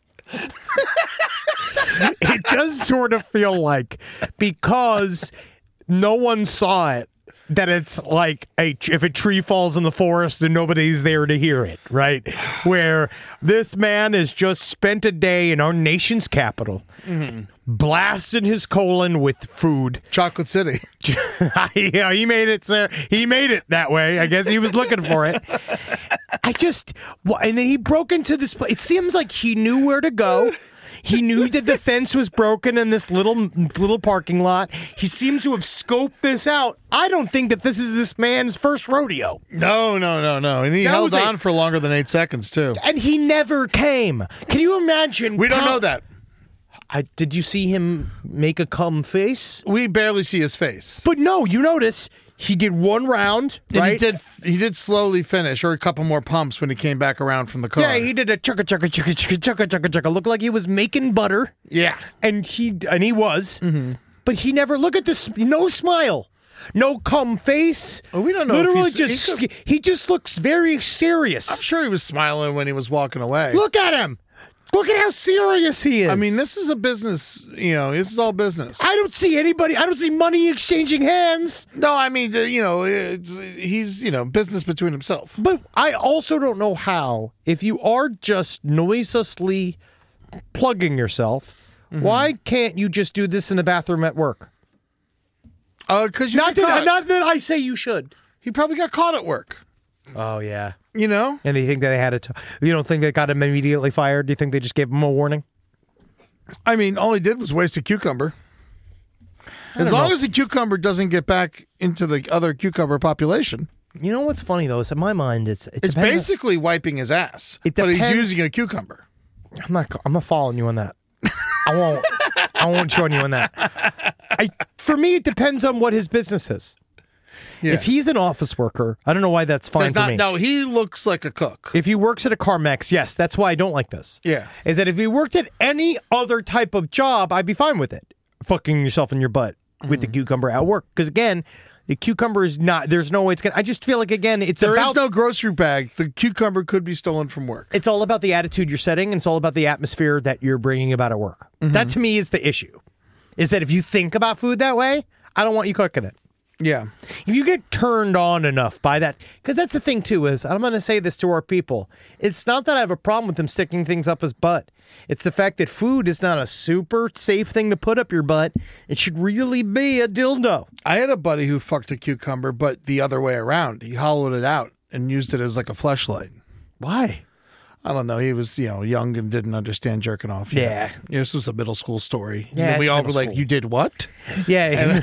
It does sort of feel like because no one saw it that it's like a, if a tree falls in the forest and nobody's there to hear it, right? Where this man has just spent a day in our nation's capital, mm-hmm. blasting his colon with food. Chocolate City. Yeah, he made it, sir. He made it that way. I guess he was looking for it. I just, well, and then he broke into this place. It seems like he knew where to go. He knew that the fence was broken in this little little parking lot. He seems to have scoped this out. I don't think that this is this man's first rodeo. No, no, no, no. And he That held was a- on for longer than eight seconds, too. And he never came. Can you imagine? We don't how- know that. I, did you see him make a cum face? We barely see his face. But no, you notice he did one round, And right? he did he did slowly finish, or a couple more pumps when he came back around from the car. Yeah, he did a chugga chugga chugga chugga chugga chugga chugga. Looked like he was making butter. Yeah. And he and he was, but he never. Look at this. No smile, no cum face. Well, we don't know if Literally, he's- he just could- he, just looks very serious. I'm sure he was smiling when he was walking away. Look at him. Look at how serious he is. I mean, this is a business, you know, this is all business. I don't see anybody. I don't see money exchanging hands. No, I mean, the- you know, it's, he's, you know, business between himself. But I also don't know how, if you are just noiselessly plugging yourself, Mm-hmm. why can't you just do this in the bathroom at work? Uh, because you Not get that, caught. not that I say you should. He probably got caught at work, Oh, yeah. you know? And they think that they had it. You don't think they got him immediately fired? Do you think they just gave him a warning? I mean, all he did was waste a cucumber. As don't long know. as the cucumber doesn't get back into the other cucumber population, You know what's funny, though, is in my mind, it's it it's depends- basically wiping his ass. It but he's depends- using a cucumber. I'm not. I'm not following you on that. I won't. I won't join you on that. I, for me, it depends on what his business is. Yeah. If he's an office worker, I don't know why that's fine Does for not, me. no, he looks like a cook. If he works at a Carmex, yes, that's why I don't like this. Yeah. Is that if he worked at any other type of job, I'd be fine with it. Fucking yourself in your butt with the cucumber at work. Because again, the cucumber is not, there's no way it's going to, I just feel like, again, it's There about, is no grocery bag. The cucumber could be stolen from work. it's all about the attitude you're setting, and it's all about the atmosphere that you're bringing about at work. That to me is the issue. Is that if you think about food that way, I don't want you cooking it. Yeah. If you get turned on enough by that, because that's the thing too, is I'm going to say this to our people. It's not that I have a problem with them sticking things up his butt. It's the fact that food is not a super safe thing to put up your butt. It should really be a dildo. I had a buddy who fucked a cucumber, but the other way around. He hollowed it out and used it as like a fleshlight. Why? I don't know. He was, you know, young and didn't understand jerking off. yet. Yeah. Yeah, this was a middle school story. And Yeah, then we it's all were middle like, school. you did what? Yeah.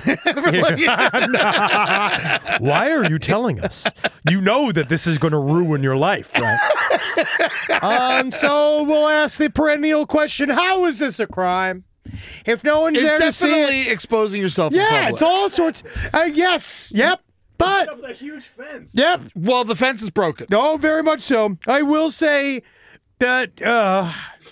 Why are you telling us? You know that this is going to ruin your life, right? um. So we'll ask the perennial question: how is this a crime? If no one's there It's to see it, definitely exposing yourself in yeah, public. it's all sorts. Uh, yes, yep, but A huge fence. yep. Well, the fence is broken. Oh, very much so. I will say that uh,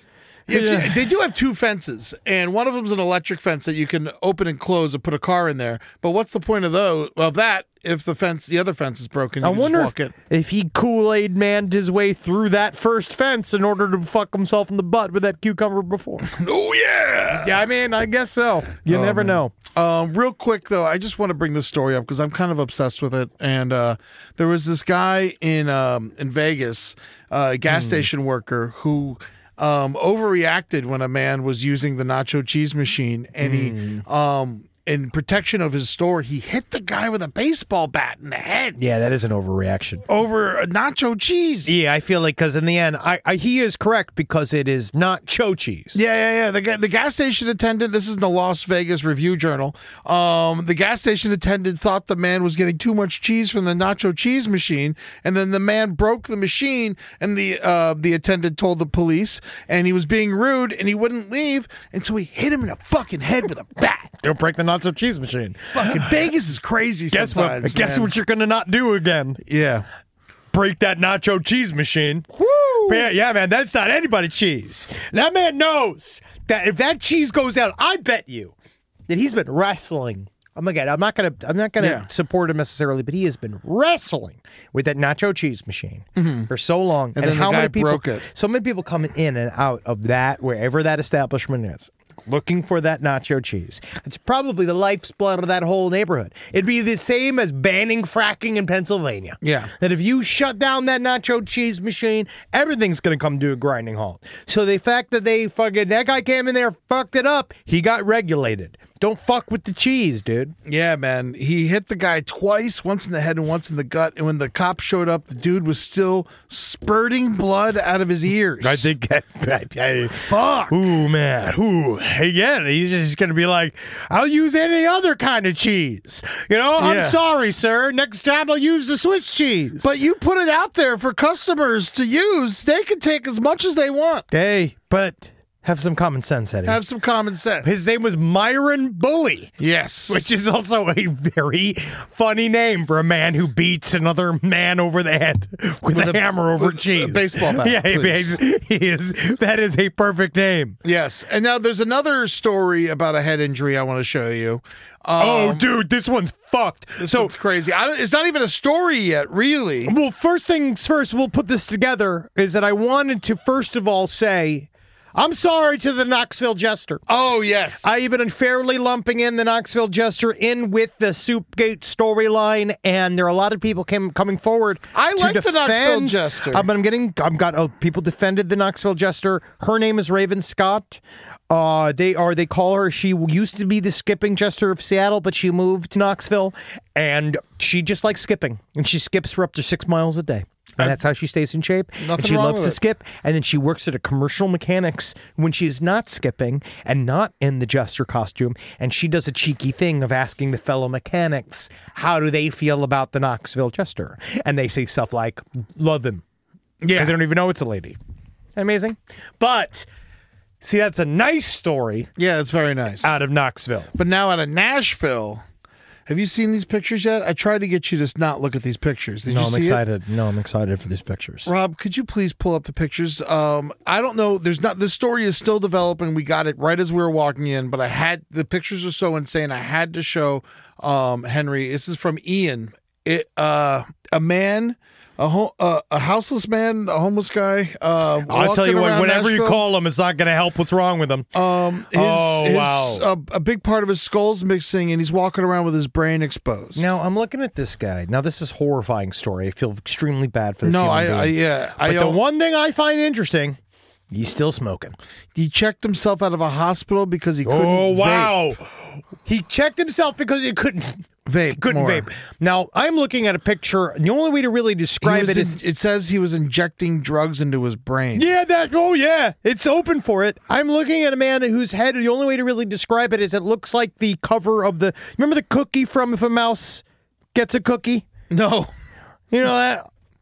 Yeah, yeah. They do have two fences, and one of them's an electric fence that you can open and close and put a car in there. But what's the point of those of that if the fence, the other fence is broken? You I can wonder just walk if, in. if he Kool-Aid manned his way through that first fence in order to fuck himself in the butt with that cucumber before. Oh yeah, Yeah, I mean, I guess so. You Oh, never man. know. Um, real quick though, I just want to bring this story up because I'm kind of obsessed with it. And uh, there was this guy in um, in Vegas, uh, a gas Hmm. station worker who. Um, overreacted when a man was using the nacho cheese machine, and he, Hmm. um, in protection of his store, he hit the guy with a baseball bat in the head Yeah, that is an overreaction. over a nacho cheese. Yeah, I feel like because in the end, I, I he is correct because it is not cho cheese. Yeah, yeah, yeah. The, ga- the gas station attendant, this is in the Las Vegas Review Journal. Um, the gas station attendant thought the man was getting too much cheese from the nacho cheese machine, and then the man broke the machine, and the uh, the attendant told the police, and he was being rude, and he wouldn't leave, and so he hit him in the fucking head with a bat. Don't break the nacho cheese machine. Fucking Vegas is crazy Guess sometimes. what? Guess man. what you're gonna not do again? Yeah. Break that nacho cheese machine. Woo! Yeah, yeah, man, that's not anybody's cheese. That man knows that if that cheese goes down, I bet you that he's been wrestling. I'm again. I'm not gonna. I'm not gonna Yeah. support him necessarily, but he has been wrestling with that nacho cheese machine for so long. And then the how guy many people? broke it. So many people come in and out of that wherever that establishment is, looking for that nacho cheese. It's probably the life's blood of that whole neighborhood. It'd be the same as banning fracking in Pennsylvania. Yeah. That if you shut down that nacho cheese machine, everything's going to come to a grinding halt. So the fact that they fucking, that guy came in there, fucked it up, he got regulated. Don't fuck with the cheese, dude. Yeah, man. He hit the guy twice, once in the head and once in the gut. And when the cops showed up, the dude was still spurting blood out of his ears. I think that, I, Fuck. ooh, man. Ooh. Again, he's just going to be like, I'll use any other kind of cheese. You know, I'm Yeah. sorry, sir. Next time I'll use the Swiss cheese. But you put it out there for customers to use. They can take as much as they want. hey, but have some common sense, Eddie. Have some common sense. His name was Myron Bully. Yes. Which is also a very funny name for a man who beats another man over the head with, With a, a- hammer over with a cheese. baseball bat, Yeah, he please. is, he is. That is a perfect name. Yes. And now there's another story about a head injury I want to show you. Um, oh, dude, this one's fucked. This so, one's crazy. I don't, it's not even a story yet, really. well, first things first, we'll put this together. Is that I wanted to first of all say, I'm sorry to the Knoxville Jester. Oh, yes. I've been unfairly lumping in the Knoxville Jester in with the Soupgate storyline, and there are a lot of people came, coming forward. I to like the defend, Knoxville Jester. Uh, but I'm getting, I've got uh, people defended the Knoxville Jester. Her name is Raven Scott. Uh, they are. They call her. She used to be the skipping Jester of Seattle, but she moved to Knoxville, and she just likes skipping, and she skips for up to six miles a day. And that's how she stays in shape. Nothing and she wrong loves with to it. skip. And then she works at a commercial mechanics when she's not skipping and not in the Jester costume. And she does a cheeky thing of asking the fellow mechanics, how do they feel about the Knoxville Jester? And they say stuff like, love him. Yeah. Because they don't even know it's a lady. Amazing. But, see, that's a nice story Yeah, it's very nice. out of Knoxville. But now out of Nashville, have you seen these pictures yet? I tried to get you to not look at these pictures. Did no, you I'm see excited. No, I'm excited for these pictures. it? Rob, could you please pull up the pictures? Um, I don't know. There's not. This story is still developing. We got it right as we were walking in, but I had the pictures are so insane. I had to show um, Henry. This is from Ian. It uh, a man. A, ho- uh, a houseless man, a homeless guy. Uh, I'll tell walking you what, around whenever you Nashville. call him, it's not going to help what's wrong with him. Um, his, Oh, his, wow. uh, a big part of his skull's missing, and he's walking around with his brain exposed. Now, I'm looking at this guy. Now, this is a horrifying story. I feel extremely bad for this no, human I, being. I, yeah, But I the don't. one thing I find interesting, he's still smoking. He checked himself out of a hospital because he couldn't. Oh, vape. wow. He checked himself because he couldn't Vape couldn't more. vape. Now, I'm looking at a picture. And the only way to really He describe was it is... in- it says he was injecting drugs into his brain. Yeah, that. Oh, yeah. It's open for it. I'm looking at a man whose head, the only way to really describe it is it looks like the cover of the... Remember the cookie from If a Mouse Gets a Cookie? No. You know that?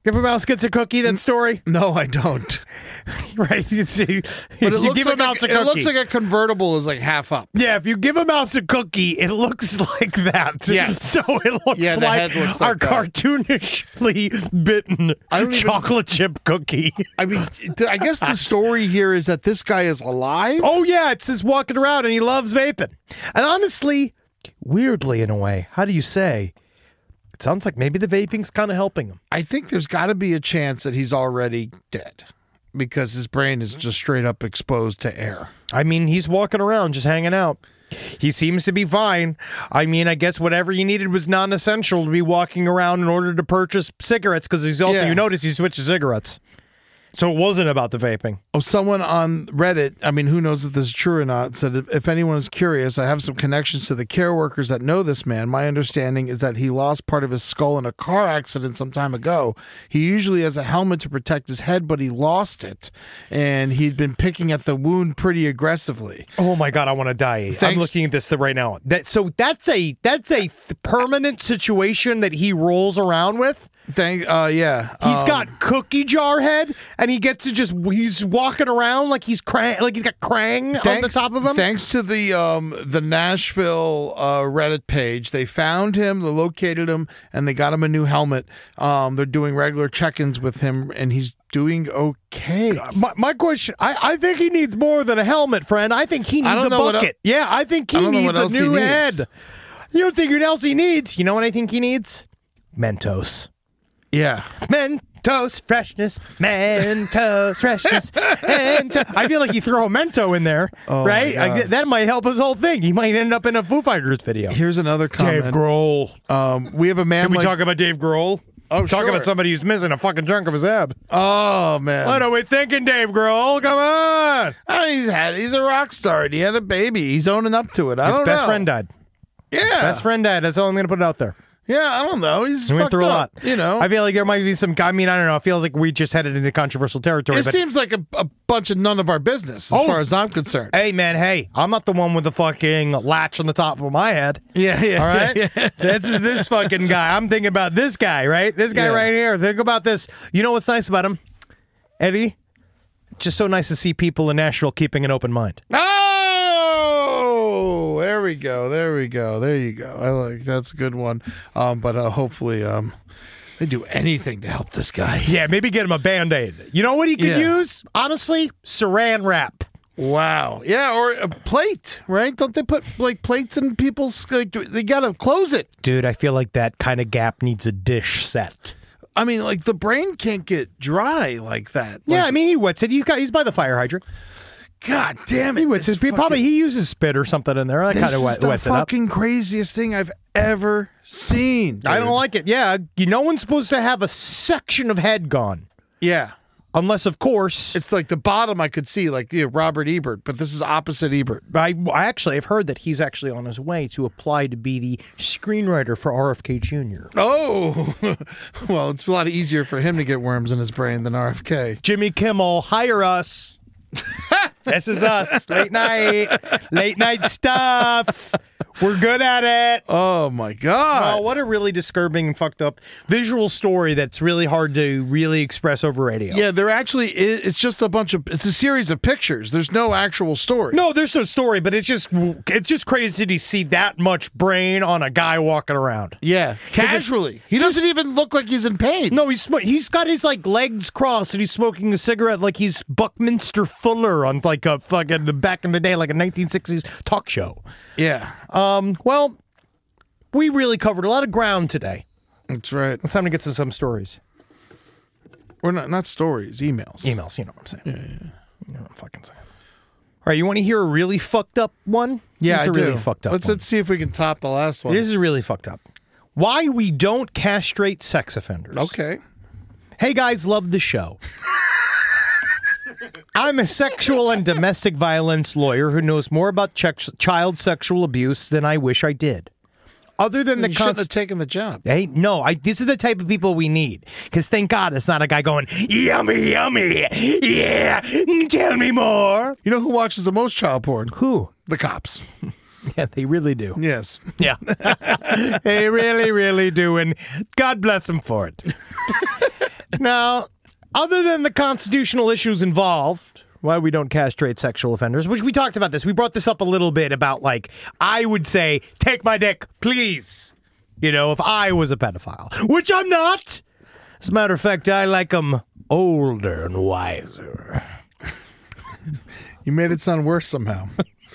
If a mouse gets a cookie, that story? No, I don't. Right? You see, if But it you looks give like a mouse a, a, cookie. it looks like a convertible is like half up. Yeah, if you give a mouse a cookie, it looks like that. Yes. So it looks Yeah, the like head looks our like that. cartoonishly bitten I don't even- chocolate chip cookie. I mean, th- I guess the story here is that this guy is alive. Oh, yeah, it's just walking around and he loves vaping. And honestly, weirdly in a way, how do you say? It sounds like maybe the vaping's kind of helping him. I think there's got to be a chance that he's already dead because his brain is just straight up exposed to air. I mean, he's walking around just hanging out. He seems to be fine. I mean, I guess whatever you needed was non-essential to be walking around in order to purchase cigarettes because he's also, Yeah. you notice he switched to cigarettes. So it wasn't about the vaping. Oh, someone on Reddit, I mean, who knows if this is true or not, said if, if anyone is curious, I have some connections to the care workers that know this man. My understanding is that he lost part of his skull in a car accident some time ago. He usually has a helmet to protect his head, but he lost it. And he'd been picking at the wound pretty aggressively. Oh my God, I want to die. I'm Thanks- looking at this right now. That so that's a that's a th- permanent situation that he rolls around with. Thank, uh, yeah. He's um, got cookie jar head, and he gets to just he's walking around like he's crang, like he's got Krang on the top of him. Thanks to the um, the Nashville uh, Reddit page, they found him, they located him, and they got him a new helmet. Um, they're doing regular check-ins with him, and he's doing okay. My, my question, I, I think he needs more than a helmet, friend. I think he I needs don't a know what bucket. el- yeah, I think he I don't know needs what a else he new needs. head. You don't think what else he needs? You know what I think he needs? Mentos. Yeah. Mentos freshness, Mentos freshness, Mentos. I feel like you throw a Mento in there, Oh, right? my God. I, that might help his whole thing. He might end up in a Foo Fighters video. Here's another comment. Dave Grohl. Um, we have a man. Can we like- talk about Dave Grohl? Oh, Talk sure. about somebody who's missing a fucking chunk of his head. Oh man. What are we thinking, Dave Grohl? Come on. I mean, he's had. He's a rock star. And he had a baby. He's owning up to it. I His don't best know. friend died. Yeah. Best friend died. That's all I'm going to put it out there. Yeah. I don't know. He's We went fucked through a up, lot. You know. I feel like there might be some. I mean, I don't know. It feels like we just headed into controversial territory. it but seems like a, a bunch of none of our business, as Oh. far as I'm concerned. hey, man, hey, I'm not the one with the fucking latch on the top of my head. Yeah. Yeah. All right, Yeah. this is this fucking guy. I'm thinking about this guy, right? This guy Yeah. right here. Think about this. You know what's nice about him, Eddie? Just so nice to see people in Nashville keeping an open mind. Oh, there we go. There we go. There you go. I like that's a good one. Um, but uh, hopefully, um, they do anything to help this guy. Yeah, maybe get him a Band-Aid. You know what he could Yeah. use? Honestly, saran wrap. Wow. Yeah, or a plate, right? Don't they put like plates in people's? Like, they gotta close it. Dude, I feel like that kind of gap needs a dish set. I mean, like the brain can't get dry like that. Yeah, Like, I mean, he wets it. He's got. He's by the fire hydrant. God damn it! He wets this it. He Probably fucking- he uses spit or something in there. That This kind of is wet, the wets it up. fucking craziest thing I've ever seen. I don't dude. like it. Yeah, you, no one's supposed to have a section of head gone, Yeah. unless, of course, It's like the bottom I could see, like yeah, Robert Ebert, but this is opposite Ebert. I, I actually have heard that he's actually on his way to apply to be the screenwriter for R F K Junior Oh, well, it's a lot easier for him to get worms in his brain than R F K. Jimmy Kimmel, hire us. This is us. Late night, late night stuff. We're good at it. Oh my God! Oh, what a really disturbing and fucked up visual story that's really hard to really express over radio. Yeah, there actually is. It's just a bunch of. It's a series of pictures. There's no actual story. No, there's no story, but it's just it's just crazy to see that much brain on a guy walking around. Yeah, casually. He doesn't even look like he's in pain. No, he's sm- he's got his like legs crossed and he's smoking a cigarette like he's Buckminster Fuller on like a fucking back in the day, like a nineteen sixties talk show. Yeah, Um, well, we really covered a lot of ground today. that's right. It's time to get to some stories. We're not not stories, emails. Emails, you know what I'm saying. Yeah, yeah. You know what I'm fucking saying. All right, you want to hear a really fucked up one? Yeah, Here's I a do. really fucked up Let's one. let's see if we can top the last one. This is really fucked up. Why we don't castrate sex offenders. Okay. Hey guys, love the show. I'm a sexual and domestic violence lawyer who knows more about ch- child sexual abuse than I wish I did. Other than the You shouldn't const- have taken the job. Hey, no, I, these are the type of people we need. Because thank God it's not a guy going, yummy, yummy, yeah, tell me more. You know who watches the most child porn? Who? The cops. Yeah, they really do. Yes. Yeah. They really, really do. And God bless them for it. Now, other than the constitutional issues involved, why we don't castrate sexual offenders, which we talked about this. We brought this up a little bit about, like, I would say, take my dick, please. You know, if I was a pedophile, which I'm not. As a matter of fact, I like them older and wiser. You made it sound worse somehow.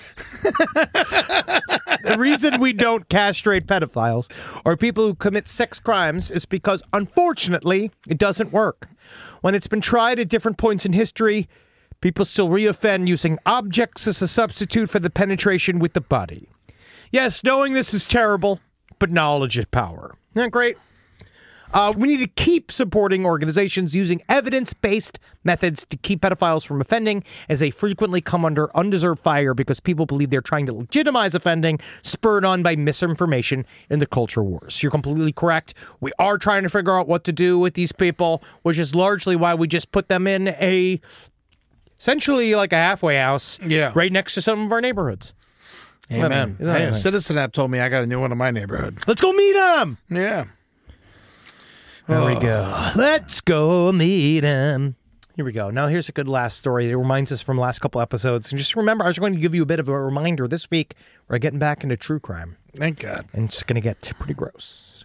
The reason we don't castrate pedophiles or people who commit sex crimes is because, unfortunately, it doesn't work. When it's been tried at different points in history, people still reoffend using objects as a substitute for the penetration with the body. Yes, knowing this is terrible, but knowledge is power. Isn't that great? Uh, we need to keep supporting organizations using evidence-based methods to keep pedophiles from offending, as they frequently come under undeserved fire because people believe they're trying to legitimize offending, spurred on by misinformation in the culture wars. You're completely correct. We are trying to figure out what to do with these people, which is largely why we just put them in a, essentially like a halfway house, Yeah. right next to some of our neighborhoods. Amen. Isn't that Hey, a nice? Citizen app told me I got a new one in my neighborhood. Let's go meet them. Yeah. There we go. Let's go meet him. Here we go. Now here's a good last story. It reminds us from last couple episodes. And just remember, I was going to give you a bit of a reminder this week. We're getting back into true crime. Thank God. And it's going to get pretty gross.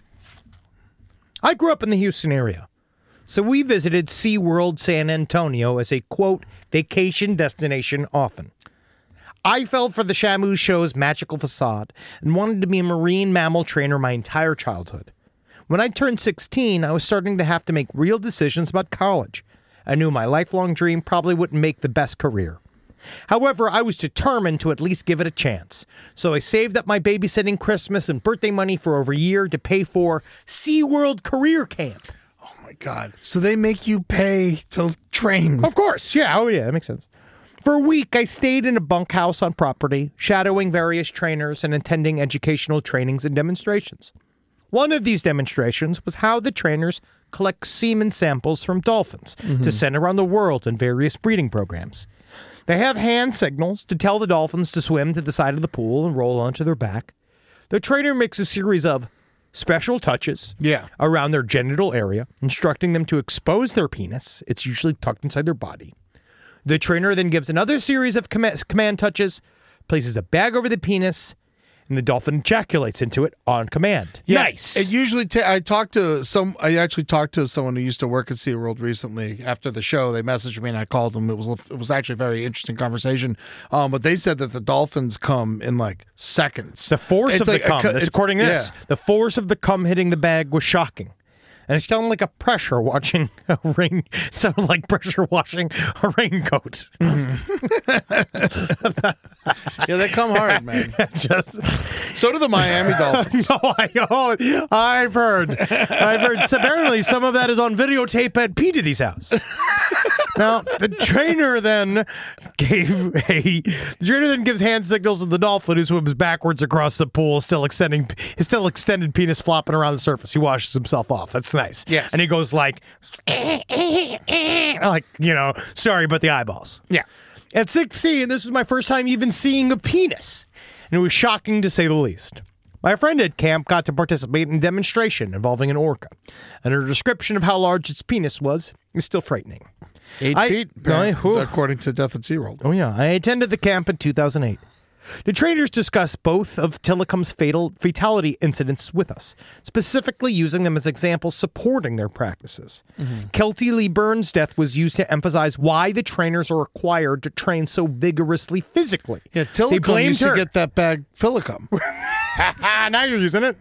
I grew up in the Houston area. So we visited SeaWorld San Antonio as a, quote, vacation destination often. I fell for the Shamu show's magical facade and wanted to be a marine mammal trainer my entire childhood. When I turned sixteen, I was starting to have to make real decisions about college. I knew my lifelong dream probably wouldn't make the best career. However, I was determined to at least give it a chance. So I saved up my babysitting Christmas and birthday money for over a year to pay for SeaWorld Career Camp. Oh, my God. So they make you pay to train. Of course. Yeah. Oh, yeah. That makes sense. For a week, I stayed in a bunkhouse on property, shadowing various trainers and attending educational trainings and demonstrations. One of these demonstrations was how the trainers collect semen samples from dolphins mm-hmm. to send around the world in various breeding programs. They have hand signals to tell the dolphins to swim to the side of the pool and roll onto their back. The trainer makes a series of special touches Yeah. around their genital area, instructing them to expose their penis. It's usually tucked inside their body. The trainer then gives another series of command, command touches, places a bag over the penis, and the dolphin ejaculates into it on command. Yeah, Nice. It usually, ta- I talked to some, I actually talked to someone who used to work at SeaWorld recently. After the show, they messaged me and I called them. It was, it was actually a very interesting conversation. Um, but they said that the dolphins come in like seconds. The force It's of like the a cum, co- that's it's- according to this, yeah. the force of the cum hitting the bag was shocking. And it's kind of like a pressure watching a ring, sounded like pressure washing a raincoat. Yeah, they come hard, man. Just, So do the Miami Dolphins. no, I, oh, I've heard. I've heard. So apparently, some of that is on videotape at P. Diddy's house. Now, the trainer then gave a the trainer then gives hand signals to the dolphin who swims backwards across the pool, still extending his still extended penis flopping around the surface. He washes himself off. That's nice. Yes. And he goes like, like, you know, sorry about the eyeballs. Yeah. At sixteen, this was my first time even seeing a penis, and it was shocking to say the least. My friend at camp got to participate in a demonstration involving an orca, and her description of how large its penis was is still frightening. Eight I- feet, no, I- apparently, whew. according to Death at SeaWorld. Oh, yeah. I attended the camp in two thousand eight. The trainers discussed both of Tillicum's fatal fatality incidents with us, specifically using them as examples supporting their practices. Mm-hmm. Kelty Lee Burns' death was used to emphasize why the trainers are required to train so vigorously physically. Yeah, They Tillicum blamed used her. to get that bag Phillicum. Now you're using it.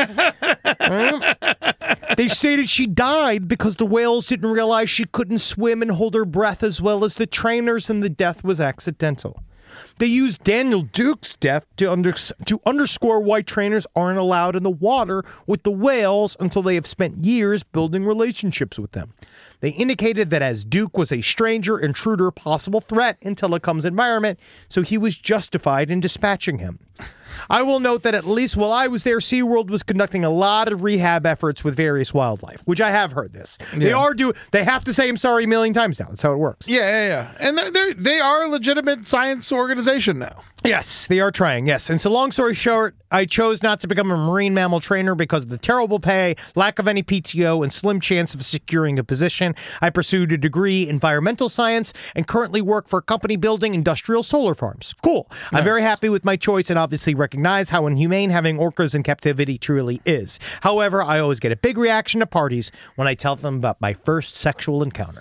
They stated she died because the whales didn't realize she couldn't swim and hold her breath as well as the trainers, and the death was accidental. They used Daniel Duke's death to, under, to underscore why trainers aren't allowed in the water with the whales until they have spent years building relationships with them. They indicated that as Duke was a stranger, intruder, possible threat in Tillicum's environment, so he was justified in dispatching him. I will note that at least while I was there, SeaWorld was conducting a lot of rehab efforts with various wildlife, which I have heard this. They Yeah. are do. They have to say I'm sorry a million times now. That's how it works. Yeah, yeah, yeah. And they're, they're, they are a legitimate science organization now. Yes, they are trying. Yes. And so long story short, I chose not to become a marine mammal trainer because of the terrible pay, lack of any P T O, and slim chance of securing a position. I pursued a degree in environmental science and currently work for a company building industrial solar farms. Cool. Nice. I'm very happy with my choice and obviously recognize how inhumane having orcas in captivity truly is. However, I always get a big reaction to parties when I tell them about my first sexual encounter.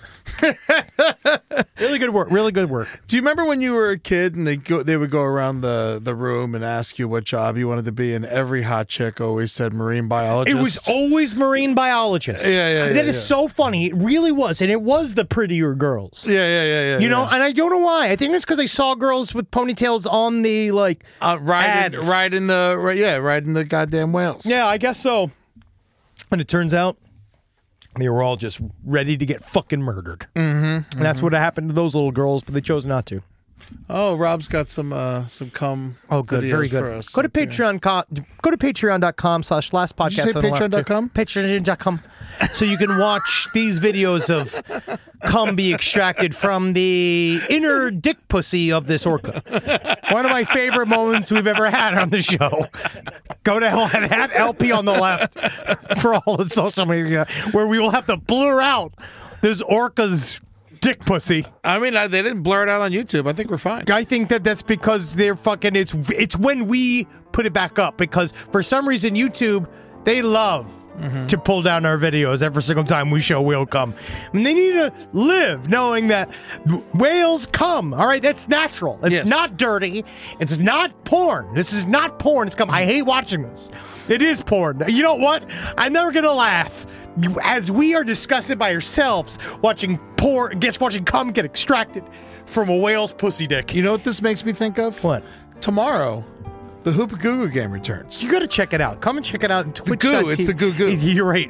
Really good work. Really good work. Do you remember when you were a kid and they go, they would go around the, the room and ask you what job you wanted to be, and every hot chick always said marine biologist? It was always marine biologist. Yeah, yeah, yeah. That is yeah. so funny. It really was, and it was the prettier girls. Yeah, yeah, yeah, yeah. You know, yeah. and I don't know why. I think it's because they saw girls with ponytails on the like uh, riding, ads. riding the right, yeah, riding the goddamn whales. Yeah, I guess so. And it turns out they were all just ready to get fucking murdered. Mm-hmm, and mm-hmm. that's what happened to those little girls, but they chose not to. Oh, Rob's got some uh, some cum. Oh, good, very good. For us. Go to Patreon. Co- go to patreon.com slash last podcast. Did you say patreon dot com? Patreon dot com. So you can watch these videos of cum be extracted from the inner dick pussy of this orca. One of my favorite moments we've ever had on the show. Go to at L P on the left for all the social media, where we will have to blur out this orca's dick pussy. I mean, I, they didn't blur it out on YouTube. I think we're fine. I think that that's because they're fucking. It's it's when we put it back up, because for some reason YouTube, they love mm-hmm. to pull down our videos every single time we show whale cum. And they need to live knowing that whales come. All right, that's natural. It's yes. not dirty. It's not porn. This is not porn. It's cum. I hate watching this. It is porn. You know what? I'm never gonna laugh as we are disgusted by ourselves watching porn, gets watching cum get extracted from a whale's pussy dick. You know what this makes me think of? What? Tomorrow, the Hoopa Goo Goo game returns. You got to check it out. Come and check it out on Twitch. The goo. It's the goo goo. You're right.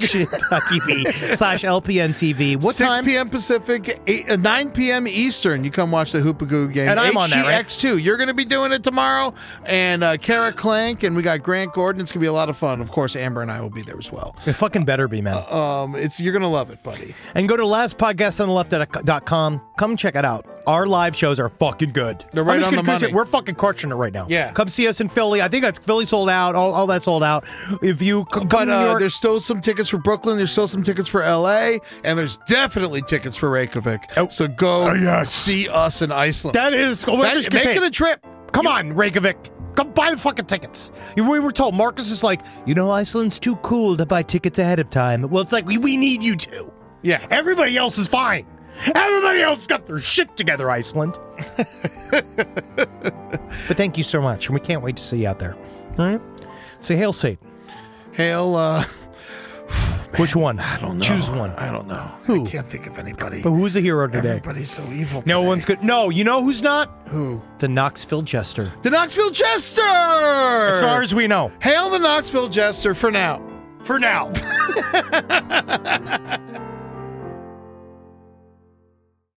Twitch.tv slash LPNTV. What six time? p.m. Pacific, eight, uh, nine p.m. Eastern. You come watch the Hoopa Goo game. And I'm on that, right? H G X two. You're going to be doing it tomorrow. And uh, Kara Clank, and we got Grant Gordon. It's going to be a lot of fun. Of course, Amber and I will be there as well. It fucking better be, man. Uh, um, it's You're going to love it, buddy. And go to last podcast on the left dot com. Come check it out. Our live shows are fucking good. They're right I'm just on gonna the go say, money. We're fucking crushing it right now. Yeah. Come see us in Philly. I think that's Philly sold out. All, all that sold out. If you c- come But to New uh, York, there's still some tickets for Brooklyn. There's still some tickets for L A. And there's definitely tickets for Reykjavik. Oh. So go Oh, yes. see us in Iceland. that is. Well, That- just gonna make say it a trip. Come on, Reykjavik. Come buy the fucking tickets. We were told, Marcus is like, you know, Iceland's too cool to buy tickets ahead of time. Well, it's like, we, we need you to. Yeah. Everybody else is fine. Everybody else got their shit together, Iceland. But thank you so much, and we can't wait to see you out there. All right? Say hail Satan. Hail, uh... Which one? I don't know. Choose one. I don't know. Who? I can't think of anybody. But who's the hero today? Everybody's so evil today. No one's good. No, you know who's not? Who? The Knoxville Jester. The Knoxville Jester! As far as we know. Hail the Knoxville Jester for now. For now.